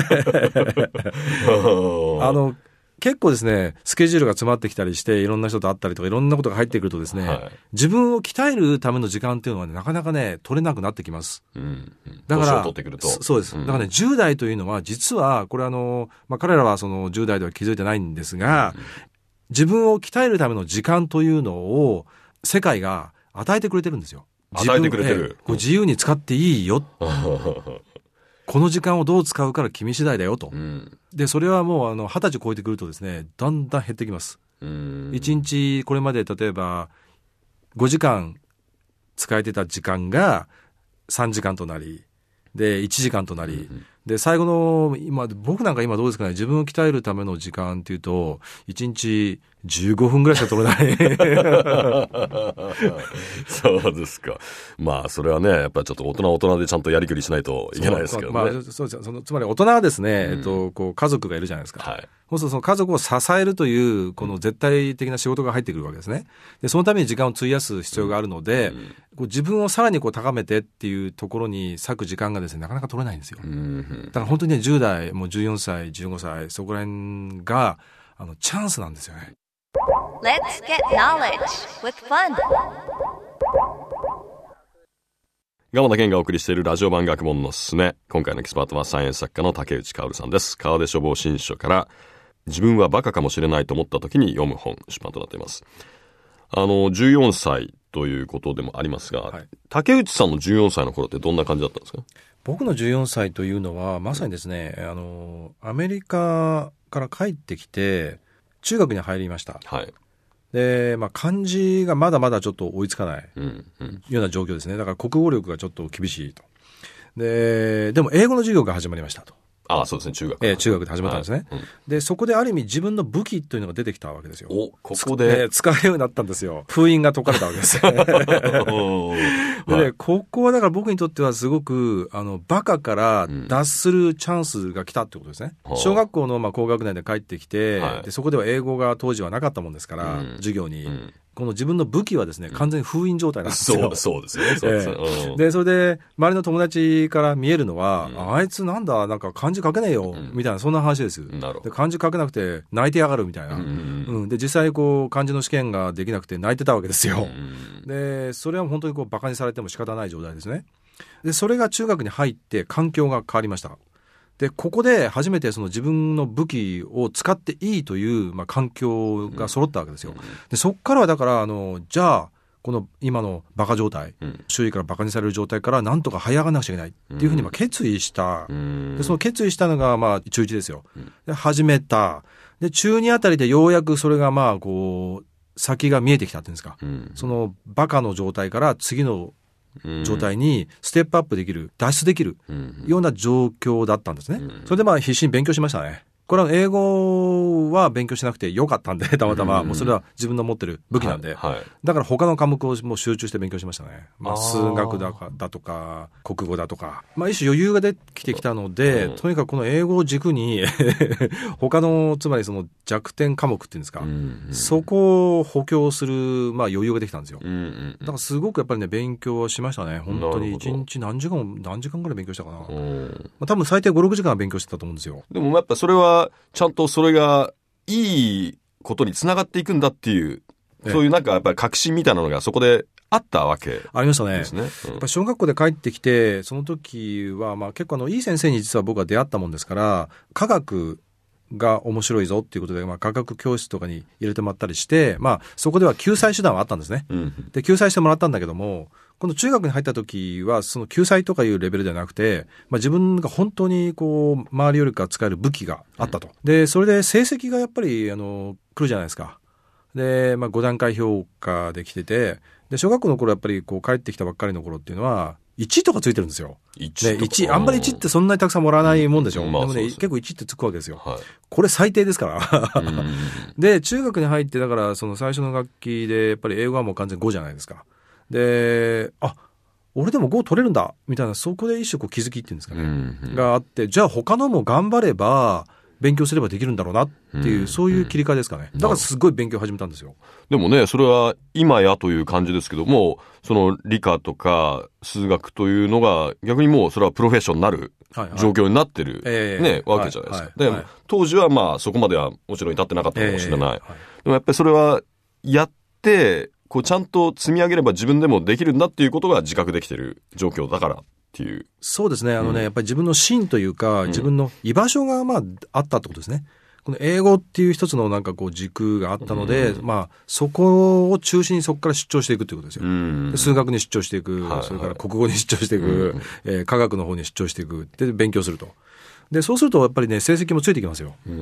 あの結構ですね、スケジュールが詰まってきたりしていろんな人と会ったりとかいろんなことが入ってくるとですね、はい、自分を鍛えるための時間っていうのは、ね、なかなかね取れなくなってきます、うんうん、だから取ってくるとそうです、うん、だからねじゅう代というのは実はこれあの、まあ、彼らはそのじゅう代では気づいてないんですが、うん、自分を鍛えるための時間というのを世界が与えてくれてるんですよ。 与えてくれてる。 こう自由に使っていいよこの時間をどう使うから君次第だよと、うん、でそれはもうあのはたち超えてくるとですね、だんだん減ってきます。うん、いちにちこれまで例えばごじかん使えてた時間がさんじかんとなり、でいちじかんとなり、うん、で最後の今僕なんか今どうですかね、自分を鍛えるための時間っていうといちにちじゅうごふんぐらいしか取れないそうですか。まあそれはね、やっぱりちょっと大人大人でちゃんとやりくりしないといけないですけどね。まあ、 そうです。そのつまり大人はですね、うん、えっと、こう家族がいるじゃないですか、はい、そうするとその家族を支えるというこの絶対的な仕事が入ってくるわけですね。でそのために時間を費やす必要があるので、うん、こう自分をさらにこう高めてっていうところに割く時間がですね、なかなか取れないんですよ、うん、だから本当にねじゅう代もうじゅうよんさいじゅうごさいそこら辺があのチャンスなんですよね。 Let's get knowledge with fun. 蒲田健がお送りしているラジオ版学問のすすめ。今回のエキスパートはサイエンス作家の竹内薫さんです。川出処方新書から自分はバカかもしれないと思った時に読む本、出版となっています。あのじゅうよんさいということでもありますが、はい、竹内さんのじゅうよんさいの頃ってどんな感じだったんですか？ 僕のじゅうよんさいというのはまさにですね、あのアメリカから帰ってきて中学に入りました、はい。で、まあ、漢字がまだまだちょっと追いつかないような状況ですね。だから国語力がちょっと厳しいと。で、でも英語の授業が始まりましたと。 ああ、そうですね、中学。 えー、中学で始まったんですね、はい、うん。で、そこである意味自分の武器というのが出てきたわけですよ。 お、ここで、 ね、使えるようになったんですよ。封印が解かれたわけですで、ね、ここはだから僕にとってはすごくあのバカから脱するチャンスが来たってことですね、うん、小学校のまあ高学年で帰ってきて、はい、でそこでは英語が当時はなかったもんですから、うん、授業に、うん、この自分の武器はですね、完全に封印状態なんですよ。 そう、そうですね。そうですね、えーうん、で、それで周りの友達から見えるのは、うん、あいつなんだ、なんか漢字書けねえよ、うん、みたいなそんな話です。なるほど。で漢字書けなくて泣いてやがるみたいな、うんうんうん、で実際こう漢字の試験ができなくて泣いてたわけですよ、うん、でそれは本当にこうバカにされても仕方ない状態ですね。でそれが中学に入って環境が変わりました。でここで初めてその自分の武器を使っていいという、まあ、環境が揃ったわけですよ。でそこからはだからあのじゃあこの今のバカ状態、うん、周囲からバカにされる状態からなんとか這い上がらなくちゃいけないっていうふうにまあ決意した、うん、でその決意したのがまあ中いちですよ。で始めた。で中にあたりでようやくそれがまあこう先が見えてきたっていうんですか、うん、そのバカの状態から次の状態にステップアップできる、脱出できるような状況だったんですね。それでまあ必死に勉強しましたね。これは英語は勉強しなくてよかったんで、たまたまもうそれは自分の持ってる武器なんで、はいはい、だから他の科目をもう集中して勉強しましたね。まあ、数学だかだとか国語だとか、まあ、一種余裕が出てきたので、うん、とにかくこの英語を軸に他のつまりその弱点科目っていうんですか、うんうん、そこを補強する、まあ、余裕ができたんですよ、うんうん、だからすごくやっぱりね勉強はしましたね。本当に一日何時間も何時間ぐらい勉強したかな、うんまあ、多分最低ごろくじかんは勉強してたと思うんですよ。 でもやっぱそれはちゃんとそれがいいことにつながっていくんだっていう、そういうなんかやっぱり確信みたいなのがそこであったわけですね。 ありましたね、うん、やっぱ小学校で帰ってきてその時はまあ結構あのいい先生に実は僕は出会ったもんですから、科学が面白いぞっていうことで、まあ、科学教室とかに入れてもらったりして、まあ、そこでは救済手段はあったんですね、うん、で救済してもらったんだけども、今度中学に入った時はその救済とかいうレベルではなくて、まあ、自分が本当にこう周りよりか使える武器があったと、うん、でそれで成績がやっぱりあの来るじゃないですか。で、まあ、ご段階評価できてて、 で小学校の頃やっぱりこう帰ってきたばっかりの頃っていうのはいちとかついてるんですよ。いち, いちあんまりいちってそんなにたくさんもらわないもんでしょ、うんまあ、でもね結構いちってつくわけですよ、はい、これ最低ですからで中学に入ってだからその最初の学期でやっぱり英語はもう完全にごじゃないですか。であ俺でもご取れるんだみたいなそこで一種こう気づきっていうんですかね、うんうん、があってじゃあ他のも頑張れば勉強すればできるんだろうなっていう、うん、そういう切り替えですかね。だからすごい勉強始めたんですよ。 でもねそれは今やという感じですけどもその理科とか数学というのが逆にもうそれはプロフェッションになる状況になってる、はいはいね、わけじゃないですか、はいはい、で当時はまあそこまではもちろん至ってなかったかもしれない、えーはい、でもやっぱりそれはやってこうちゃんと積み上げれば自分でもできるんだっていうことが自覚できてる状況だからっていう。 そうですねあのね、うん、やっぱり自分の芯というか自分の居場所がまああったってことですね。この英語っていう一つのなんかこう軸があったので、うん、まあそこを中心にそこから出張していくということですよ、うん、数学に出張していく、はいはい、それから国語に出張していく、うんえー、科学の方に出張していくで勉強すると。でそうするとやっぱりね成績もついてきますよ、うん、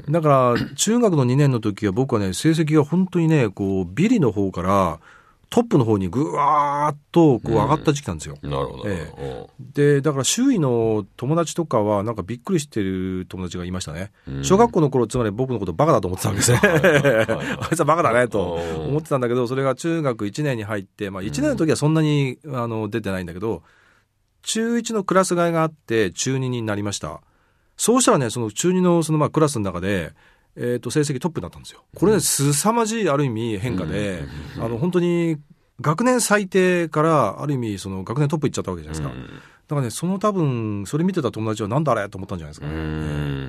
だから中学のにねんの時は僕はね成績が本当にねこうビリの方からトップの方にぐわーっとこう上がった時期なんですよ、 うん、なるほど、ええ、でだから周囲の友達とかはなんかびっくりしてる友達がいましたね、うん、小学校の頃つまり僕のことバカだと思ってたわけですねあいつはバカだねと思ってたんだけどそれが中学いちねんに入って、まあ、いちねんの時はそんなにあの出てないんだけど中いちのクラス替えがあって中にになりました。そうしたらねその中にのそのまあクラスの中でえー、と成績トップだったんですよ。これね凄まじいある意味変化で、うん、あの本当に学年最低からある意味その学年トップいっちゃったわけじゃないですか、うん、だからねその多分それ見てた友達はなんだあれと思ったんじゃないですかね、うん、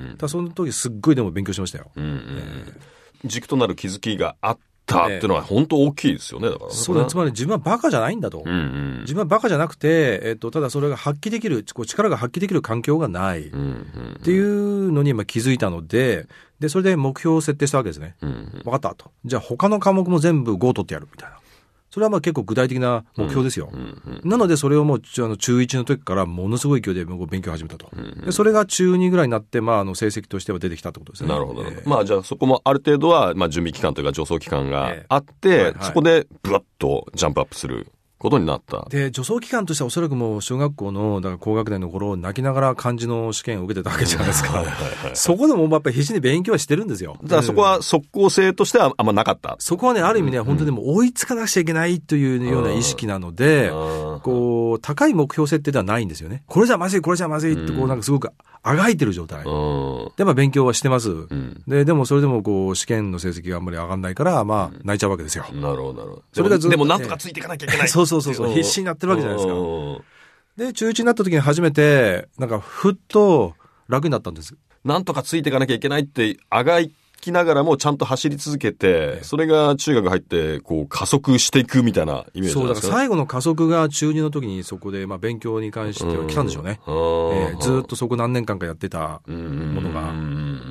だからその時すっごいでも勉強しましたよ、うんうんえー、軸となる気づきがあったっていうのは本当大きいですよね。だからそうだつまり自分はバカじゃないんだと、うんうん、自分はバカじゃなくて、えー、とただそれが発揮できるこう力が発揮できる環境がない、うんうんうん、っていうのに今気づいたのででそれで目標を設定したわけですね、うんうん、分かったとじゃあ他の科目も全部ご取ってやるみたいなそれはまあ結構具体的な目標ですよ、うんうんうん、なのでそれをもうあの中いちの時からものすごい勢いで勉強を始めたと、うんうん、でそれが中にぐらいになって、まあ、あの成績としては出てきたってことですね。 なるほど、えー、まあじゃあそこもある程度はまあ準備期間というか助走期間があって、えーはいはい、そこでブワッとジャンプアップすることになった。 で助走期間としてはおそらくもう小学校のだから高学年の頃泣きながら漢字の試験を受けてたわけじゃないですかはいはい、はい、そこでもやっぱり必死に勉強はしてるんですよ。 だからそこは即効性としてはあんまなかった。 そこはねある意味ね、うん、本当にもう追いつかなくちゃいけないというような意識なので、うん、こう高い目標設定ではないんですよね。これじゃまずいこれじゃまずいってこうなんかすごくあがいてる状態、うん、でまあ勉強はしてます、うん、ででもそれでもこう試験の成績があんまり上がんないからまあ泣いちゃうわけですよ、 うん、なるほどなるほど。 それがずっとでもなんとかついていかなきゃいけないそうそうそうそう必死になってるわけじゃないですか。で中いちになった時に初めてなんかふっと楽になったんです。 なんとかついていかなきゃいけないってあがきながらもちゃんと走り続けて、それが中学入ってこう加速していくみたいなイメージなんですかね。そうだから最後の加速が中にの時にそこでまあ勉強に関しては来たんでしょうね、うんえー、ずっとそこ何年間かやってたものが、うん、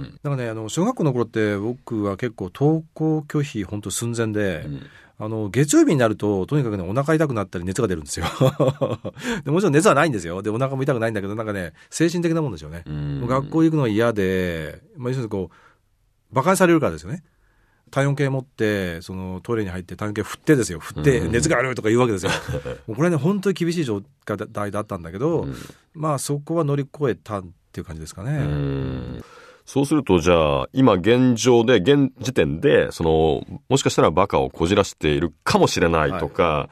だからねあの小学校の頃って僕は結構登校拒否本当寸前で、うんあの月曜日になるととにかくねお腹痛くなったり熱が出るんですよでもちろん熱はないんですよ。でお腹も痛くないんだけどなんかね精神的なもんですよね。もう学校行くのは嫌で、まあ、要するにこう馬鹿にされるからですよね。体温計持ってそのトイレに入って体温計振ってですよ振って熱があるとか言うわけですよもうこれね本当に厳しい状態だったんだけど、うん、まあそこは乗り越えたっていう感じですかね。 うんそうするとじゃあ今現状で現時点でそのもしかしたらバカをこじらしているかもしれないとか、はい、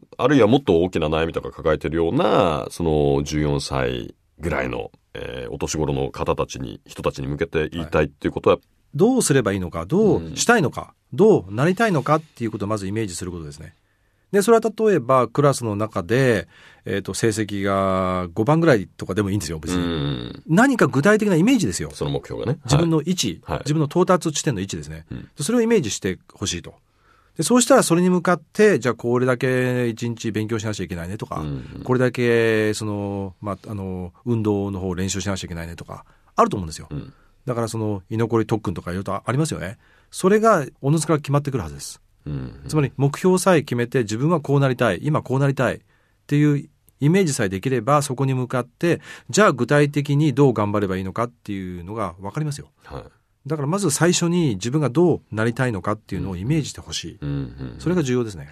あるいはもっと大きな悩みとか抱えているようなそのじゅうよんさいぐらいの、えー、お年頃の方たちに人たちに向けて言いたいっていうことは、はい、 どうすればいいのかどうしたいのか、うん、どうなりたいのかっていうことをまずイメージすることですね。でそれは例えばクラスの中で、えーと、成績がごばんぐらいとかでもいいんですよ別に。うん何か具体的なイメージですよ。 その目標がね自分の位置、はい、自分の到達地点の位置ですね、うん、それをイメージしてほしいと。でそうしたらそれに向かってじゃあこれだけ一日勉強しなきゃいけないねとか、うんうん、これだけその、まあ、あの運動の方を練習しなきゃいけないねとかあると思うんですよ、うん、だからその居残り特訓とかいろいろとありますよね。それがおのずから決まってくるはずです。うんうん、つまり目標さえ決めて自分はこうなりたい今こうなりたいっていうイメージさえできればそこに向かってじゃあ具体的にどう頑張ればいいのかっていうのが分かりますよ、はい、だからまず最初に自分がどうなりたいのかっていうのをイメージしてほしい、うんうんうん、それが重要ですね。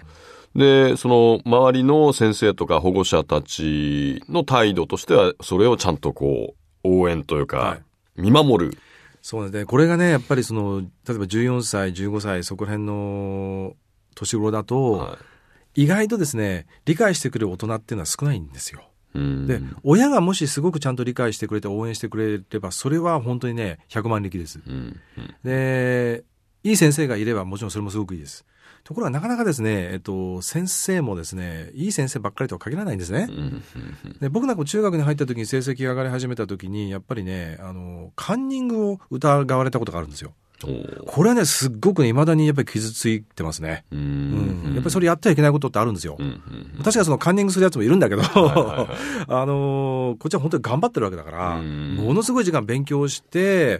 で、その周りの先生とか保護者たちの態度としては、それをちゃんとこう、応援というか、はい、見守る。 そうですね。これがね、やっぱりその、例えばじゅうよんさい、じゅうごさい、そこら辺の年頃だと、はい、意外とですね、理解してくれる大人っていうのは少ないんですよ。で、親がもしすごくちゃんと理解してくれて応援してくれれば、それは本当にね、ひゃくまん力です。うんうん、で、いい先生がいればもちろんそれもすごくいいです。ところがなかなかですね、えっと、先生もですね、いい先生ばっかりとは限らないんですね。で、僕なんか中学に入った時に成績が上がり始めた時に、やっぱりね、あの、カンニングを疑われたことがあるんですよ。これはね、すっごくね、未だにやっぱり傷ついてますね。うん、うん、やっぱりそれやってはいけないことってあるんですよ。うんうんうん、確かにそのカンニングするやつもいるんだけど、はいはいはい、あのー、こっちは本当に頑張ってるわけだから、ものすごい時間勉強して、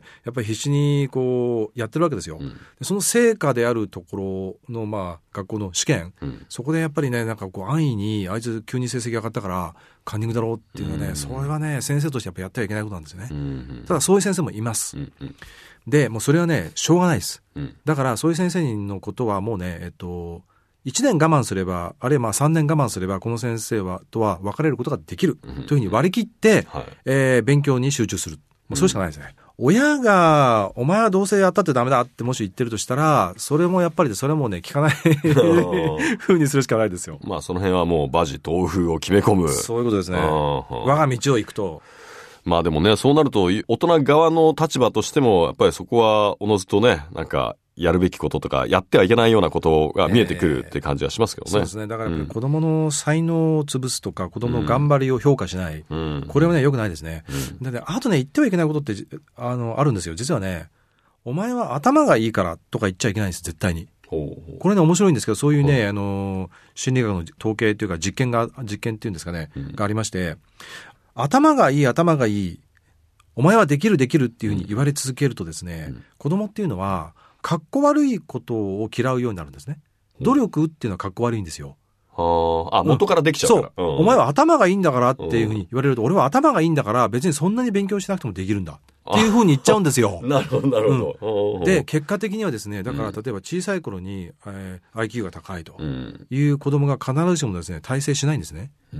やっぱり必死にこう、やってるわけですよ。うん、その成果であるところの、まあ、学校の試験、うん、そこでやっぱりね、なんかこう、安易に、あいつ急に成績上がったから、カンニングだろうっていうのはね、うん、それはね、先生としてやっぱやってはいけないことなんですよね。うん、ただそういう先生もいます。うんうん、で、もうそれはね、しょうがないです。うん、だからそういう先生のことはもうね、えっと、いちねん我慢すれば、あるいはまあさんねん我慢すれば、この先生はとは別れることができる、うん、というふうに割り切って、はい、えー、勉強に集中する。もうそれしかないですね。うん、親が、お前はどうせやったってダメだってもし言ってるとしたら、それもやっぱりそれもね、聞かないふうにするしかないですよ。 まあその辺はもう馬事豆腐を決め込む。 そういうことですね。我が道を行くと。 まあでもね、そうなると、大人側の立場としても、やっぱりそこはおのずとね、なんか、やるべきこととか、やってはいけないようなことが見えてくるって感じはしますけどね。えー、 そうですね。だから子供の才能を潰すとか、うん、子供の頑張りを評価しない。うん、これはね、良くないですね。うん、だって、あとね、言ってはいけないことって、あの、あるんですよ。実はね、お前は頭がいいからとか言っちゃいけないんです、絶対に。ほうほう、これね、面白いんですけど、そういうね、あの、心理学の統計というか、実験が、実験っていうんですかね、うん、がありまして、頭がいい、頭がいい、お前はできるできるっていうふうに言われ続けるとですね、うん、子供っていうのは、かっこ悪いことを嫌うようになるんですね。努力っていうのはかっこ悪いんですよ。 はあ、元からできちゃうから。 そう、うん。お前は頭がいいんだからっていうふうに言われると、俺は頭がいいんだから別にそんなに勉強しなくてもできるんだっていうふうに言っちゃうんですよ。 なるほど、なるほど、うん。で、結果的にはですね、だから例えば小さい頃に、えー、アイキュー が高いという子供が必ずしもですね、大成しないんですね。うん、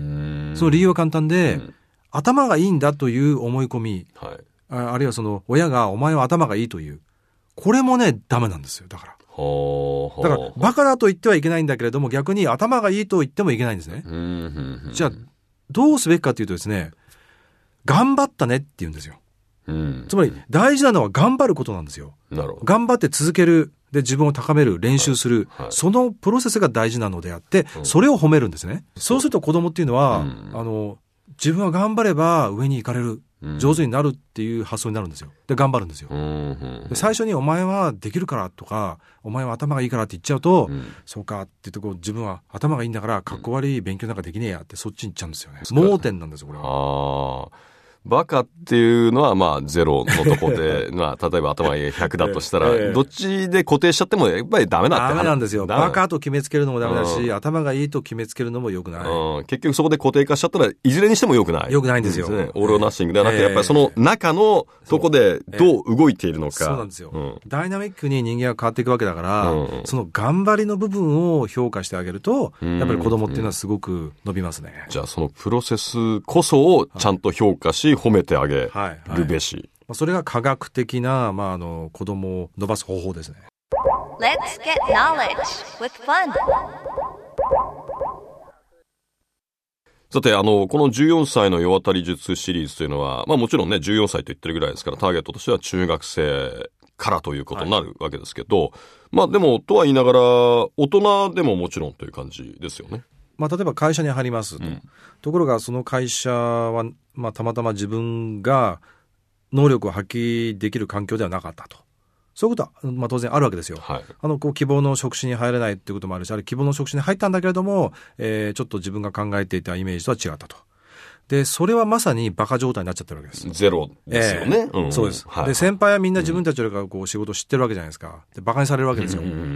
その理由は簡単で、うん、頭がいいんだという思い込み、はい、あ, あるいはその親がお前は頭がいいという、これもね、ダメなんですよ。だから。だから、バカだと言ってはいけないんだけれども、逆に頭がいいと言ってもいけないんですね。うんうんうん、じゃあ、どうすべきかというとですね、頑張ったねって言うんですよ。うん、つまり、大事なのは頑張ることなんですよ。なるほど。頑張って続ける。で、自分を高める、練習する。はいはい、そのプロセスが大事なのであって、うん、それを褒めるんですね。そうすると子供っていうのは、うん、あの、自分は頑張れば上に行かれる。上手になるっていう発想になるんですよ。で、頑張るんですよ。で、最初にお前はできるからとか、お前は頭がいいからって言っちゃうと、うん、そうかって言ってこう自分は頭がいいんだからかっこ悪い勉強なんかできねえやってそっちに行っちゃうんですよね。盲点なんですよ、これは。 ああ。バカっていうのはまあゼロのとこで、まあ例えば頭がひゃくだとしたら、ええ、どっちで固定しちゃってもやっぱりダメだって。 ダメなんですよ。バカと決めつけるのもダメだし、うん、頭がいいと決めつけるのも良くない、 うん。結局そこで固定化しちゃったらいずれにしても良くない。 良くないんですよ。 ね、オールオーナッシングではなくて、やっぱりその中のとこでどう動いているのか。 そうなんですよ、うん。ダイナミックに人間は変わっていくわけだから、うん、その頑張りの部分を評価してあげると、やっぱり子供っていうのはすごく伸びますね。 うん、じゃあそのプロセスこそをちゃんと評価し褒めてあげるべし。はいはい、 それが科学的な、まあ、あの子供を伸ばす方法ですね。 Let's get knowledge with fun. さて、あの、このじゅうよんさいの世渡り術シリーズというのは、まあもちろんね、じゅうよんさいと言ってるぐらいですから、ターゲットとしては中学生からということになるわけですけど、はい、まあでも、とは言いながら、大人でももちろんという感じですよね。 まあ例えば会社に入りますと。うん、ところが、その会社は、まあたまたま自分が能力を発揮できる環境ではなかったと。そういうことは、まあ、当然あるわけですよ。はい、あのこう希望の職種に入れないっていうこともあるし、ある希望の職種に入ったんだけれども、えー、ちょっと自分が考えていたイメージとは違ったと。で、それはまさにバカ状態になっちゃってるわけです。 ゼロですよね。 えーうん、そうです、はい。で、先輩はみんな自分たちよりかこう仕事を知ってるわけじゃないですか。で、バカにされるわけですよ。うんうんうん、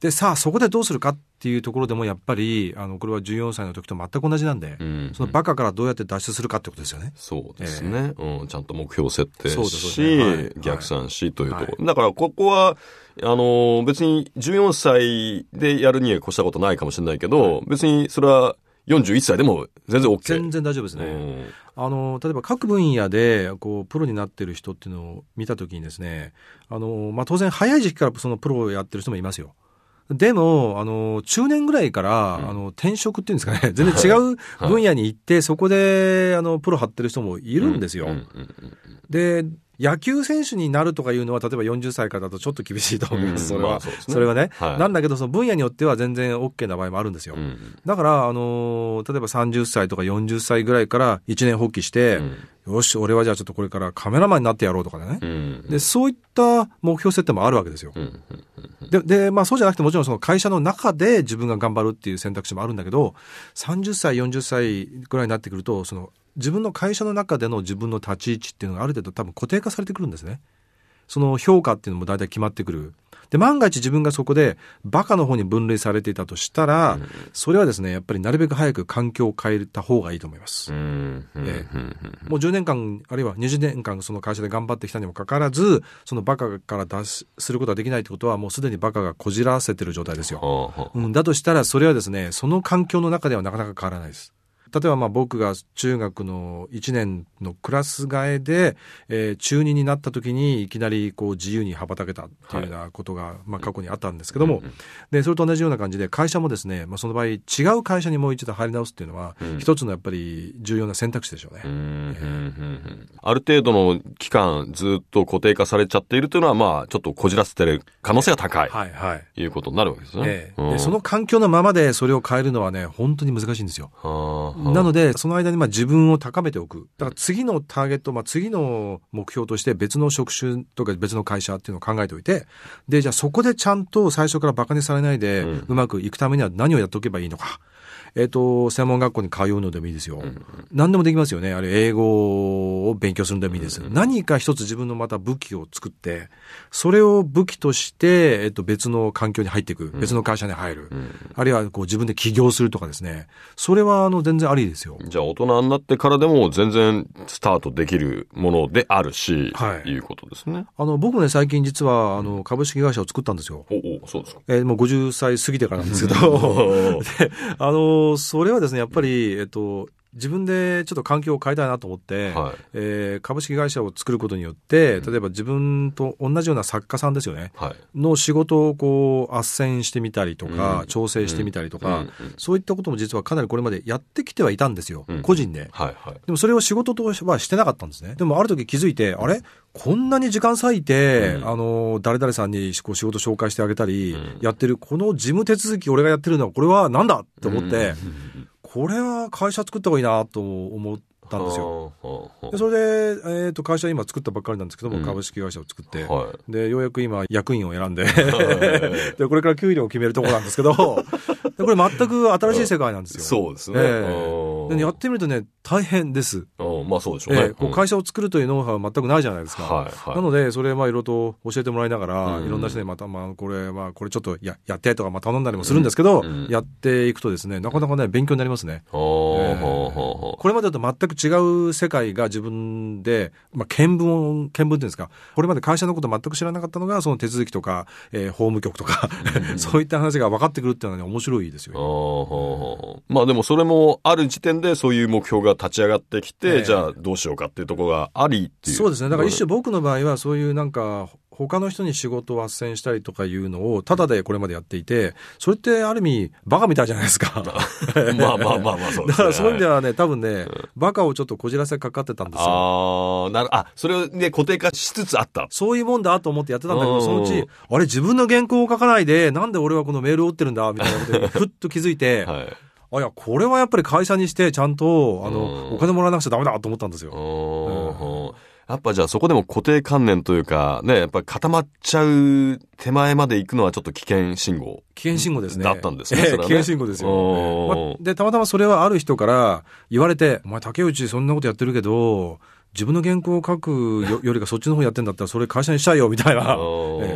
で、さあ、そこでどうするかっていうところでも、やっぱり、あの、これはじゅうよんさいの時と全く同じなんで、うんうん、そのバカからどうやって脱出するかってことですよね。 そうですね。えー、うん、ちゃんと目標設定し、ねはい、逆算しというところ。はい、だから、ここは、あの、別にじゅうよんさいでやるには越したことないかもしれないけど、はい、別にそれはよんじゅういっさいでも全然 OK。 全然大丈夫ですね。うん、あの、例えば各分野で、こう、プロになってる人っていうのを見たときにですね、あの、まあ、当然早い時期からそのプロをやってる人もいますよ。でも、あの、中年ぐらいから、うん、あの、転職っていうんですかね、全然違う分野に行って、はい、そこで、あの、プロ張ってる人もいるんですよ。で、野球選手になるとかいうのは、例えばよんじゅっさいからだとちょっと厳しいと思います。それは。まあそうですね、それはね、はい。なんだけど、その分野によっては全然 OK な場合もあるんですよ。うん、だから、あの、例えばさんじゅっさいとかよんじゅっさいぐらいから一年発起して、うん、よし、俺はじゃあちょっとこれからカメラマンになってやろうとかね。うん、で、そういった目標設定もあるわけですよ。うんで、で、まあそうじゃなくてもちろんその会社の中で自分が頑張るっていう選択肢もあるんだけど、さんじゅっさい、よんじゅっさいぐらいになってくると、その自分の会社の中での自分の立ち位置っていうのがある程度多分固定化されてくるんですね。その評価っていうのも大体決まってくる。で、万が一自分がそこでバカの方に分類されていたとしたら、うん、それはですね、やっぱりなるべく早く環境を変えた方がいいと思います。うんえー、もうじゅうねんかん、あるいはにじゅうねんかんその会社で頑張ってきたにもかかわらず、そのバカから脱することができないってことは、もうすでにバカがこじらせてる状態ですよ。うん、だとしたら、それはですね、その環境の中ではなかなか変わらないです。例えばまあ僕が中学のいちねんのクラス替えで、えー、中にになった時にいきなりこう自由に羽ばたけたっていうようなことがまあ過去にあったんですけども、はい、でそれと同じような感じで会社もですね、まあ、その場合違う会社にもう一度入り直すっていうのは、うん、一つのやっぱり重要な選択肢でしょうね。うん、えー、 ある程度の期間ずっと固定化されちゃっているというのはまあちょっとこじらせてる可能性が高い、はいはい、いうことになるわけですね。 えー、でその環境のままでそれを変えるのはね本当に難しいんですよ。なのでその間にまあ自分を高めておく。だから次のターゲット、まあ、次の目標として別の職種とか別の会社っていうのを考えておいて、でじゃあそこでちゃんと最初からバカにされないでうまくいくためには何をやっておけばいいのか。えっと、専門学校に通うのでもいいですよ。うんうん、何でもできますよね。あれ、英語を勉強するのでもいいです。うんうん、何か一つ自分のまた武器を作って、それを武器として、えっと、別の環境に入っていく。別の会社に入る。うんうん、あるいは、こう、自分で起業するとかですね。それは、あの、全然ありですよ。 じゃあ、大人になってからでも全然スタートできるものであるし、はい。いうことですね。 あの、僕もね、最近実は、あの、株式会社を作ったんですよ。 おお、そうですか。 えー、もうごじゅっさい過ぎてからなんですけど。で、あの、それはですね、やっぱり、えっと、自分でちょっと環境を変えたいなと思って、はい、えー、株式会社を作ることによって、例えば自分と同じような作家さんですよね、はい、の仕事をこう、斡旋してみたりとか、うん、調整してみたりとか、うん、そういったことも実はかなりこれまでやってきてはいたんですよ、うん、個人で、はいはい。でもそれを仕事とはしてなかったんですね。でもある時気づいて、あれこんなに時間割いて、うん、あの、誰々さんにこう仕事紹介してあげたり、うん、やってる、この事務手続き俺がやってるのは、これはなんだって思って、うんこれは会社作った方がいいなと思ったんですよ。でそれで、えー、と会社今作ったばっかりなんですけども、うん、株式会社を作って、はい、でようやく今役員を選んででこれから給料を決めるところなんですけどでこれ全く新しい世界なんですよ。 そうですね、えー、でやってみるとね大変です。 まあそうでしょうね、 えー、こう会社を作るというノウハウは全くないじゃないですか、はいはい、なのでそれまあいろいろと教えてもらいながら、うん、いろんな人にまたまあこれまあこれちょっと や, やってとかまあ頼んだりもするんですけど、うん、やっていくとですねなかなかね勉強になりますね。えー、これまでと全く違う世界が自分で、まあ、見聞を見聞っていうんですか、これまで会社のこと全く知らなかったのがその手続きとか、えー、法務局とか、うん、そういった話が分かってくるっていうのは、ね、面白いですよ。 あ、まあでもそれもある時点でそういう目標が立ち上がってきて、えー、じゃあどうしようかっていうところがありっていう。 そうですね。だから一種僕の場合はそういうなんか他の人に仕事を斡旋したりとかいうのをタダでこれまでやっていて、それってある意味バカみたいじゃないですか。 まあまあまあまあそうですね。 だからそういう意味ではね、多分ね、うん、バカをちょっとこじらせかかってたんですよ。 あなるあ、それをね固定化しつつあった。 そういうもんだと思ってやってたんだけど、そのうちあれ自分の原稿を書かないでなんで俺はこのメールを打ってるんだみたいなことでふっと気づいて。はい、あいやこれはやっぱり会社にしてちゃんとあのお金もらわなくちゃダメだと思ったんですよ。 うんやっぱじゃあそこでも固定観念というかね、やっぱり固まっちゃう手前まで行くのはちょっと危険信号。 危険信号ですね。 だったんですね。 えー、危険信号ですよ。まあ、で、たまたまそれはある人から言われて、お前竹内そんなことやってるけど、自分の原稿を書く よ, よりかそっちの方やってんだったらそれ会社にしたいよみたいな。えー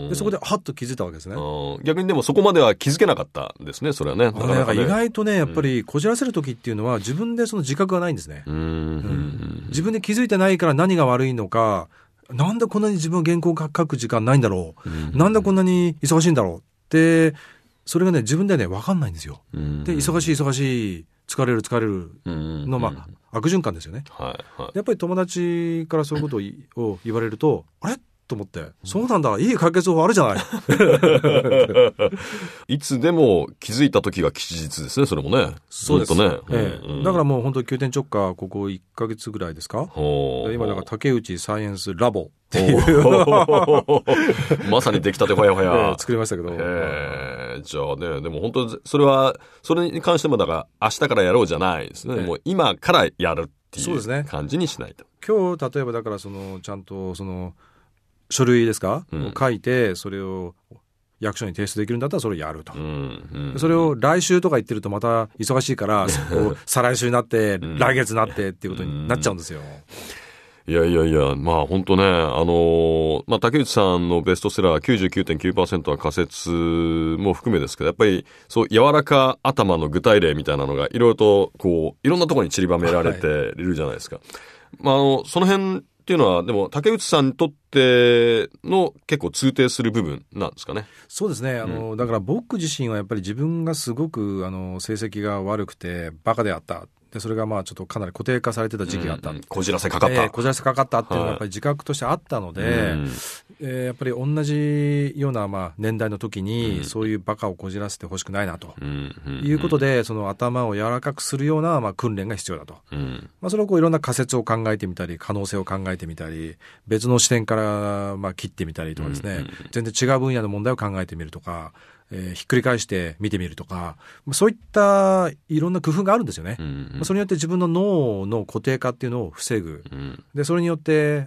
で、そこではっと気づいたわけですね。 逆にでもそこまでは気づけなかったんですね、それはね。だからね、なんか意外とね、やっぱりこじらせる時っていうのは自分でその自覚がないんですね。うんうん、自分で気づいてないから何が悪いのか、なんでこんなに自分は原稿を書く時間ないんだろう、うん、なんでこんなに忙しいんだろうって、それがね、自分ではね、分かんないんですよ。で、忙しい忙しい、疲れる疲れるの、まあ、悪循環ですよね。はいはい、やっぱり友達からそういうことを言われると、あれと思って、そうなんだ、いい解決法あるじゃない。 いつでも気づいた時が吉日ですね、それもね。 そうですね、 ええうん。だからもう本当急転直下、ここいっかげつぐらいですか。今、だから竹内サイエンスラボっていうまさに出来たてほやほや、えー、作りましたけど。 えー、じゃあね、でも本当それは、それに関してもだから明日からやろうじゃないですね。えー、もう今からやるっていう感じにしないと。 今日、例えばだからその、ちゃんとその、書類ですか、うん、書いてそれを役所に提出できるんだったらそれをやると、うんうん、それを来週とか言ってるとまた忙しいから再来週になって来月になってっていうことになっちゃうんですよ。 いやいやいや、まあ本当ね、あのー、まあ竹内さんのベストセラー きゅうじゅうきゅうてんきゅうパーセント は仮説も含めですけど、やっぱりそう柔らか頭の具体例みたいなのがいろいろとこういろんなところに散りばめられているじゃないですか。はい、まああのその辺っていうのはでも竹内さんにとっての結構通底する部分なんですかね。 そうですね。あの、うん、だから僕自身はやっぱり自分がすごくあの成績が悪くてバカであった。でそれがまあちょっとかなり固定化されてた時期があった、うんうん、 こじらせかかった、えー、こじらせかかったっていうのがやっぱり自覚としてあったので、はい、えー、やっぱり同じようなまあ年代の時にそういうバカをこじらせてほしくないなと、うん、いうことでその頭を柔らかくするようなまあ訓練が必要だと、うん、まあ、それをこういろんな仮説を考えてみたり可能性を考えてみたり別の視点からまあ切ってみたりとかですね、うんうん、全然違う分野の問題を考えてみるとか、えー、ひっくり返して見てみるとか、そういったいろんな工夫があるんですよね、うんうん、それによって自分の脳の固定化っていうのを防ぐ、うん、でそれによって、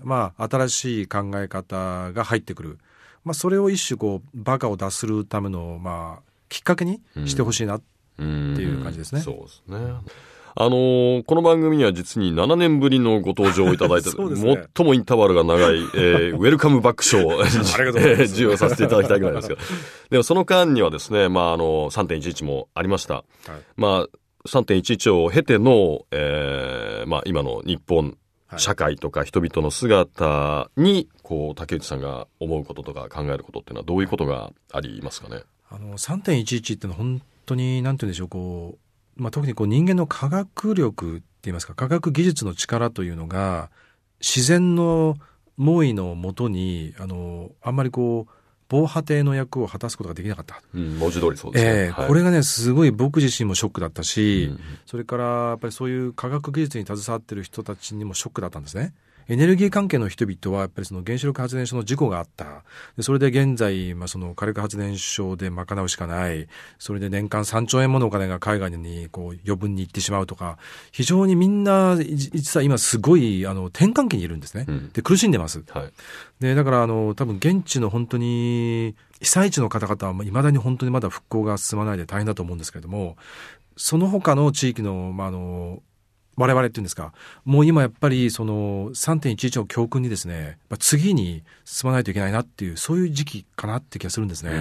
まあ、新しい考え方が入ってくる、まあ、それを一種こうバカを脱するための、まあ、きっかけにしてほしいなっていう感じですね、 うんうん、そうですね。あのー、この番組には実にななねんぶりのご登場をいただいて、ね、最もインターバルが長い、えー、ウェルカムバック賞を授与させていただきたいぐらいですけどでもその間にはですね、まあ、あの さんてんいちいち もありました、はい、まあ、さんてんいちいち を経ての、えーまあ、今の日本社会とか人々の姿にこう竹内さんが思うこととか考えることっていうのはどういうことがありますかね。 あの さんてんいちいち ってのは本当に何て言うんでしょう、こうまあ、特にこう人間の科学力って言いますか科学技術の力というのが自然の猛威のもとに あのあんまりこう防波堤の役を果たすことができなかった、 うん、文字通りそうですね、 えーはい、これがねすごい僕自身もショックだったし、うん、それからやっぱりそういう科学技術に携わっている人たちにもショックだったんですね。エネルギー関係の人々はやっぱりその原子力発電所の事故があった。でそれで現在、まあ、その火力発電所で賄うしかない。それで年間さんちょうえんものお金が海外にこう余分に行ってしまうとか、非常にみんな実は今すごいあの転換期にいるんですね。うん、で苦しんでます。はい、でだからあの多分現地の本当に被災地の方々は未だに本当にまだ復興が進まないで大変だと思うんですけれども、その他の地域の、まあ、あの我々っていうんですか、もう今やっぱりその さんてんいちいち の教訓にですね、次に進まないといけないなっていうそういう時期かなって気がするんですね。うん、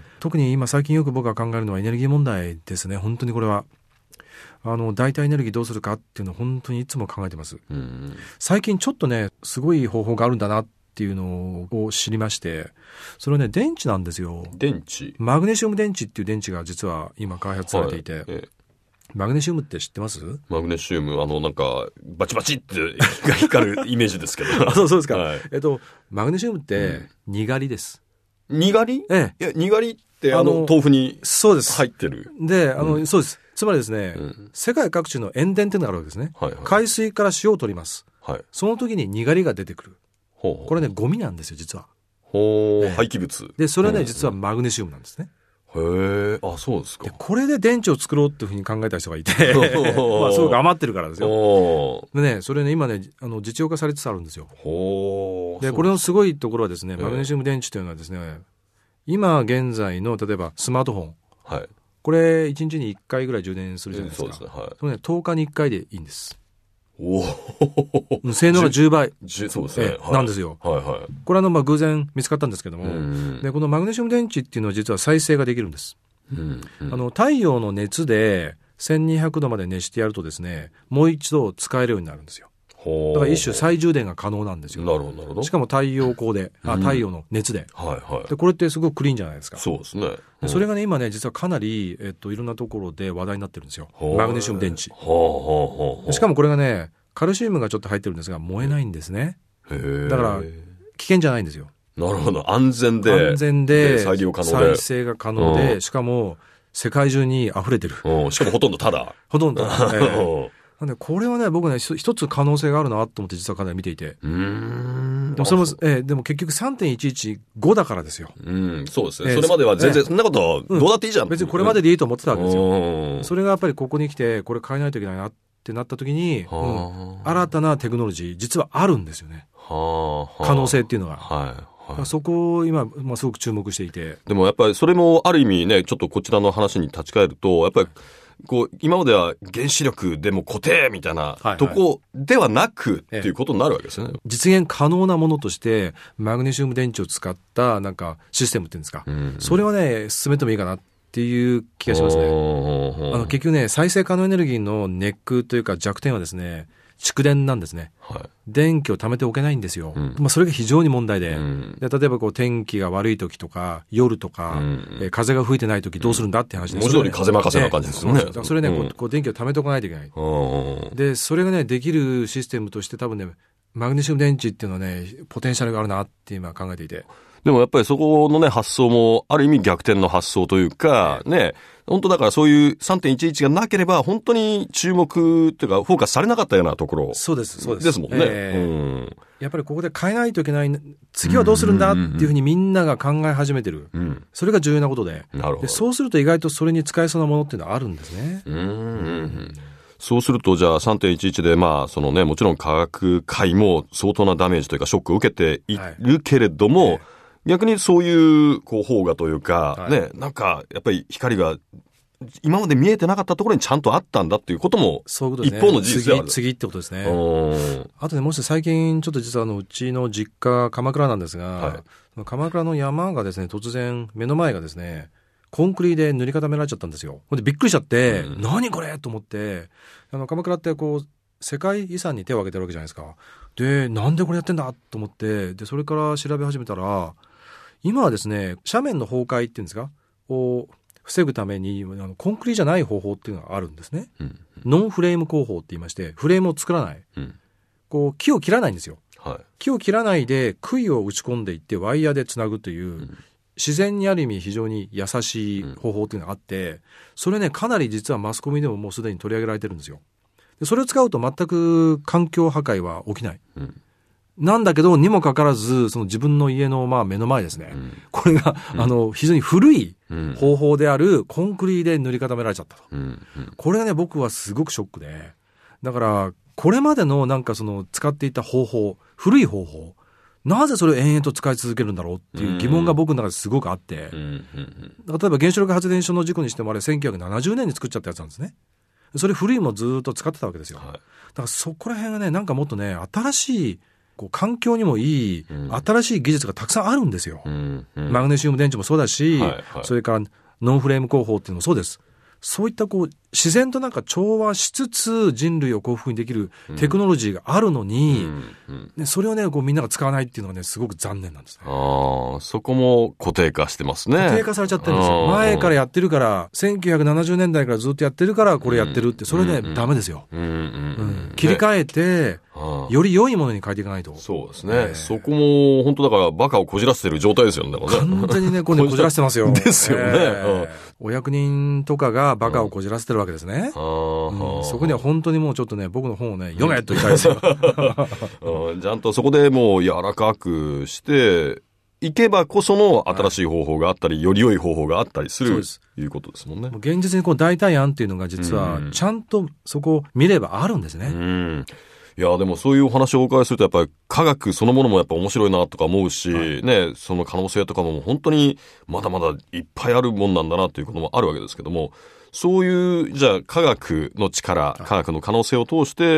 特に今最近よく僕が考えるのはエネルギー問題ですね。本当にこれはあの代替エネルギーどうするかっていうのを本当にいつも考えてます。うん、最近ちょっとねすごい方法があるんだなっていうのを知りまして、それはね電池なんですよ。 電池、 マグネシウム電池っていう電池が実は今開発されていて、はい、ええ、マグネシウムって知ってます？ マグネシウム、あのなんかバチバチって光るイメージですけどあ、そうそうですか、はい、えっとマグネシウムってにがりです。 にがり？ええ、いやにがりってあの豆腐に入ってる。 で、あの、うん、そうです。つまりですね、うん、世界各地の塩田っていうのがあるわけですね、はいはい、海水から塩を取ります、はい、その時ににがりが出てくる。ほうほう、これねゴミなんですよ実は。 ほう、ええ、廃棄物でそれはね、うん、実はマグネシウムなんですね。 へえ、あ、そうですか。 でこれで電池を作ろうっていうふうに考えた人がいてまあすごく余ってるからですよ。でね、それね今ねあの実用化されつつあるんですよ。ほでこれのすごいところはですね、マグネシウム電池というのはですね、今現在の例えばスマートフォン、はい、これいちにちにいっかいぐらい充電するじゃないですか。そうですね、はい、それねとおかにいっかいでいいんです。 お性能がじゅうばい。 そうですね。 なんですよ。 はいはい。 これはあの、まあ、偶然見つかったんですけども、で、このマグネシウム電池っていうのは実は再生ができるんです。うんうん、あの、太陽の熱でせんにひゃくどまで熱してやるとですね、もう一度使えるようになるんですよ。だから一種再充電が可能なんですよ。 なるほど、なるほど。 しかも太陽光で、あ、太陽の熱で。 うん、はいはい。 で、これってすごくクリーンじゃないですか。 そうですね。 うん、それがね、今ね、実はかなり、えっと、いろんなところで話題になってるんですよ。マグネシウム電池。はあはあ、しかもこれがね、カルシウムがちょっと入ってるんですが、燃えないんですね。へだから、危険じゃないんですよ。 なるほど。安全で。 安全で、 再利用可能で。 再生が可能で、しかも、世界中に溢れてる。 しかもほとんどタダ。 ほとんどタダ。えーなんでこれはね、僕ね、一つ可能性があるなと思って実はかなり見ていて。うーん。でもそれも、えー、でも結局 さんてんいちいちご だからですよ。 うん、そうですね。えー、それまでは全然、そんなこと、どうだっていいじゃん、うん。 別にこれまででいいと思ってたわけですよ。それがやっぱりここに来て、これ変えないといけないなってなった時に、うん、新たなテクノロジー、実はあるんですよね。はあ、可能性っていうのが。はい。はい、そこを今、まあ、すごく注目していて。 でもやっぱりそれもある意味ね、ちょっとこちらの話に立ち返ると、やっぱり、こう今までは原子力でも固定みたいなとこではなくっていうことになるわけですね、はいはい、 実現可能なものとしてマグネシウム電池を使ったなんかシステムっていうんですか、うんうん、それはね進めてもいいかなっていう気がしますね。あの結局ね再生可能エネルギーのネックというか弱点はですね蓄電なんですね、はい、電気を貯めておけないんですよ、うんまあ、それが非常に問題 で,、うん、で例えばこう天気が悪い時とか夜とか、うんえー、風が吹いてない時どうするんだって話で、 うん、文字通り風任せな感じですよね。 それね、うん、こう電気を貯めておかないといけない、うん、でそれがねできるシステムとして多分ねマグネシウム電池っていうのはねポテンシャルがあるなって今考えていて、 でもやっぱりそこのね発想もある意味逆転の発想というかね、ね本当だからそういう さんてんいちいち がなければ本当に注目というかフォーカスされなかったようなところそうですそうですですもんね、 えーうん、やっぱりここで変えないといけない次はどうするんだっていうふうにみんなが考え始めてる、うん、それが重要なこと で, なるほどでそうすると意外とそれに使えそうなものっていうのはあるんですね。うん、うん、 そうするとじゃあ さんてんいちいち でまあそのねもちろん科学界も相当なダメージというかショックを受けているけれども、はいえー逆にそういうこう方がというか、はい、ねなんかやっぱり光が今まで見えてなかったところにちゃんとあったんだっていうことも一方の事実である。 次ってことですね。あとねもう一つ最近ちょっと実はあのうちの実家鎌倉なんですが、はい、鎌倉の山がですね突然目の前がですねコンクリで塗り固められちゃったんですよ。でびっくりしちゃって、うん、何これと思ってあの鎌倉ってこう世界遺産に手を挙げてるわけじゃないですか。でなんでこれやってんだと思ってでそれから調べ始めたら今はですね斜面の崩壊っていうんですかを防ぐためにあのコンクリじゃない方法っていうのがあるんですね、うんうん、ノンフレーム工法って言いましてフレームを作らない、うん、こう木を切らないんですよ、はい、木を切らないで杭を打ち込んでいってワイヤーでつなぐという、うん、自然にある意味非常に優しい方法っていうのがあって、うん、それねかなり実はマスコミでももうすでに取り上げられてるんですよ。でそれを使うと全く環境破壊は起きない、うんなんだけどにもかかわらずその自分の家のまあ目の前ですね、うん、これが、うん、あの非常に古い方法であるコンクリで塗り固められちゃったと、うんうん、これがね僕はすごくショックでだからこれまでのなんかその使っていた方法古い方法なぜそれを延々と使い続けるんだろうっていう疑問が僕の中ですごくあって、うんうん、例えば原子力発電所の事故にしてもあれせんきゅうひゃくななじゅうねんに作っちゃったやつなんですね。それ古いもずっと使ってたわけですよ、はい、だからそこら辺がねなんかもっとね新しいこう環境にもいい、うん、新しい技術がたくさんあるんですよ、うんうん、マグネシウム電池もそうだし、はいはい、それからノンフレーム工法っていうのもそうです。そういったこう自然となんか調和しつつ人類を幸福にできるテクノロジーがあるのに、うんうんね、それをねこうみんなが使わないっていうのがねすごく残念なんですね。 あそこも固定化してますね。 固定化されちゃってるんですよ。前からやってるからせんきゅうひゃくななじゅうねんだいからずっとやってるからこれやってるってそれね、うんうん、ダメですよ、うんうんうん、切り替えて、ね、より良いものに変えていかないと。 そうですね、えー、そこも本当だからバカをこじらせてる状態ですよね。だからね完全にねこれねこじらせてますよですよね、えーうん、お役人とかがバカをこじらせてるわけですね、うんうん、そこには本当にもうちょっとね僕の本をね読めと言いたいですよ、 うん、ちゃんとそこでもう柔らかくしていけばこその新しい方法があったり、はい、より良い方法があったりするということですもんね。 現実にこう代替案っていうのが実はちゃんとそこを見ればあるんですね、うん、 いやでもそういうお話をお伺いするとやっぱり科学そのものもやっぱ面白いなとか思うし、はい、ねその可能性とかも本当にまだまだいっぱいあるもんなんだなということもあるわけですけども、そういうじゃあ科学の力、科学の可能性を通して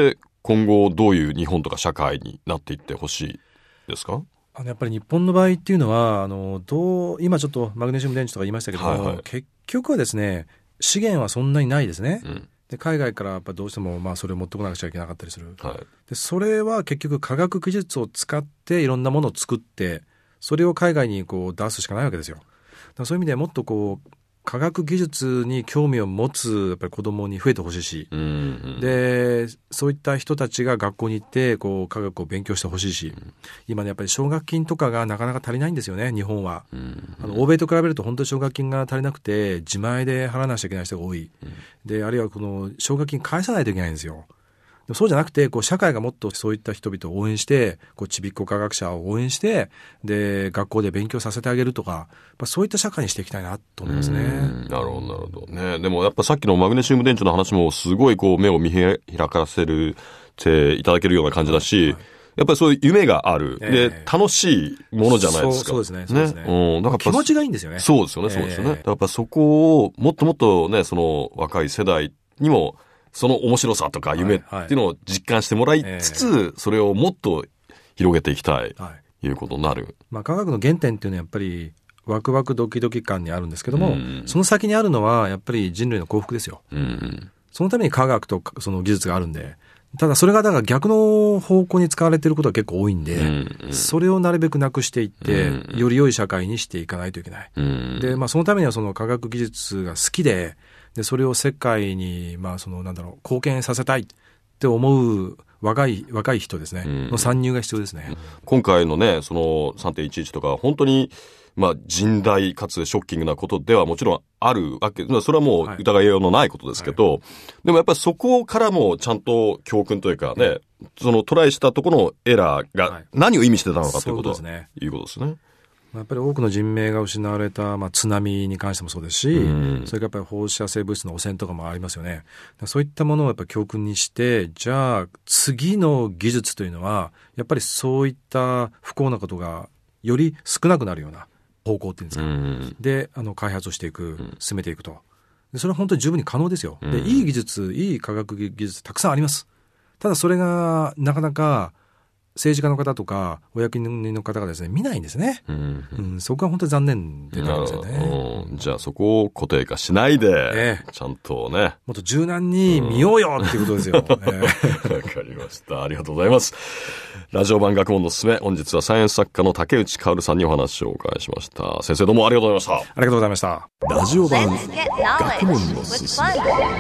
今後どういう日本とか社会になっていってほしいですか？ あのやっぱり日本の場合っていうのはあのどう今ちょっとマグネシウム電池とか言いましたけども、はいはい、結局はですね資源はそんなにないですね、うん、で海外からやっぱどうしてもまあそれを持ってこなくちゃいけなかったりする、はい、でそれは結局科学技術を使っていろんなものを作ってそれを海外にこう出すしかないわけですよ。だからそういう意味でもっとこう科学技術に興味を持つやっぱり子どもに増えてほしいし、うんうん、でそういった人たちが学校に行ってこう科学を勉強してほしいし、うん、今ねやっぱり奨学金とかがなかなか足りないんですよね日本は、うんうん、あの欧米と比べると本当に奨学金が足りなくて自前で払わなきゃいけない人が多い、うん、であるいはこの奨学金返さないといけないんですよ。そうじゃなくてこう社会がもっとそういった人々を応援してこうちびっこ科学者を応援してで学校で勉強させてあげるとかやっぱそういった社会にしていきたいなと思いますね。 なるほどなるほどね。でもやっぱさっきのマグネシウム電池の話もすごいこう目を見開かせるていただけるような感じだし、はい、やっぱりそういう夢がある、えー、で楽しいものじゃないですか。 そう、そうですね。そうですね。 ね、うん、だから気持ちがいいんですよね。 そうですよね。そうですよね。えー、やっぱそこをもっともっとねその若い世代にもその面白さとか夢っていうのを実感してもらいつつ、はいはい、それをもっと広げていきたいということになる、 まあ、科学の原点っていうのはやっぱりワクワクドキドキ感にあるんですけども、うん、その先にあるのはやっぱり人類の幸福ですよ、うん、そのために科学とその技術があるんで、ただそれがだから逆の方向に使われていることが結構多いんで、うんうん、それをなるべくなくしていって、うんうん、より良い社会にしていかないといけない、うん、で、まあ、そのためにはその科学技術が好きででそれを世界にまあそのなんだろう貢献させたいって思う若い若い人ですね、うん、の参入が必要ですね。 今回のねその さんてんいちいち とか本当にまあ甚大かつショッキングなことではもちろんあるわけ、それはもう疑いようのないことですけど、はいはい、でもやっぱりそこからもちゃんと教訓というかね、うん、そのトライしたところのエラーが何を意味してたのかということは、はい、いうことですね。 やっぱり多くの人命が失われた、まあ、津波に関してもそうですし、うん、それからやっぱり放射性物質の汚染とかもありますよね。そういったものをやっぱり教訓にしてじゃあ次の技術というのはやっぱりそういった不幸なことがより少なくなるような方向っていうんですか、うん、であの開発をしていく進めていくとでそれは本当に十分に可能ですよ。でいい技術いい科学技術たくさんあります。ただそれがなかなか政治家の方とかお役人の方がですね見ないんですね、うんうん、そこが本当に残念でなりますよね、 うん、じゃあそこを固定化しないで、えー、ちゃんとねもっと柔軟に見ようよっていうことですよ。わ、うんえー、 かりました。ありがとうございます。ラジオ版学問のすすめ、本日はサイエンス作家の竹内薫さんにお話をお伺いしました。先生どうもありがとうございました。 ありがとうございました。 ラジオ版学問のすすめ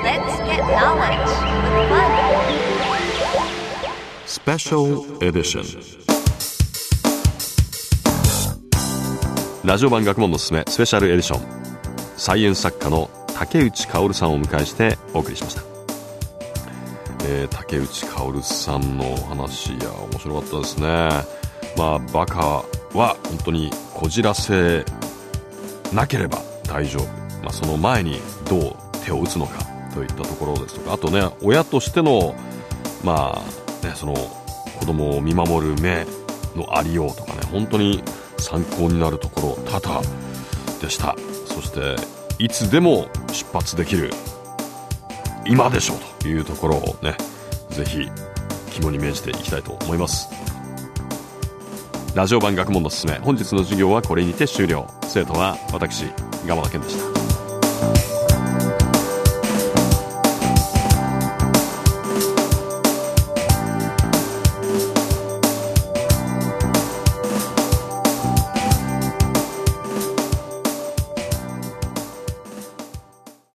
スペシャルエディション。ラジオ版学問のすすめスペシャルエディション、サイエンス作家の竹内薫さんをお迎えしてお送りしました。えー、竹内薫さんのお話、いや面白かったですね。まあバカは本当にこじらせなければ大丈夫、まあ、その前にどう手を打つのかといったところですとか、あとね親としてのまあね、その子供を見守る目のありようとかね、本当に参考になるところ多々でした。そしていつでも出発できる今でしょというところをね、ぜひ肝に銘じていきたいと思います。ラジオ版学問のすすめ、本日の授業はこれにて終了。生徒は私、蒲田健でした。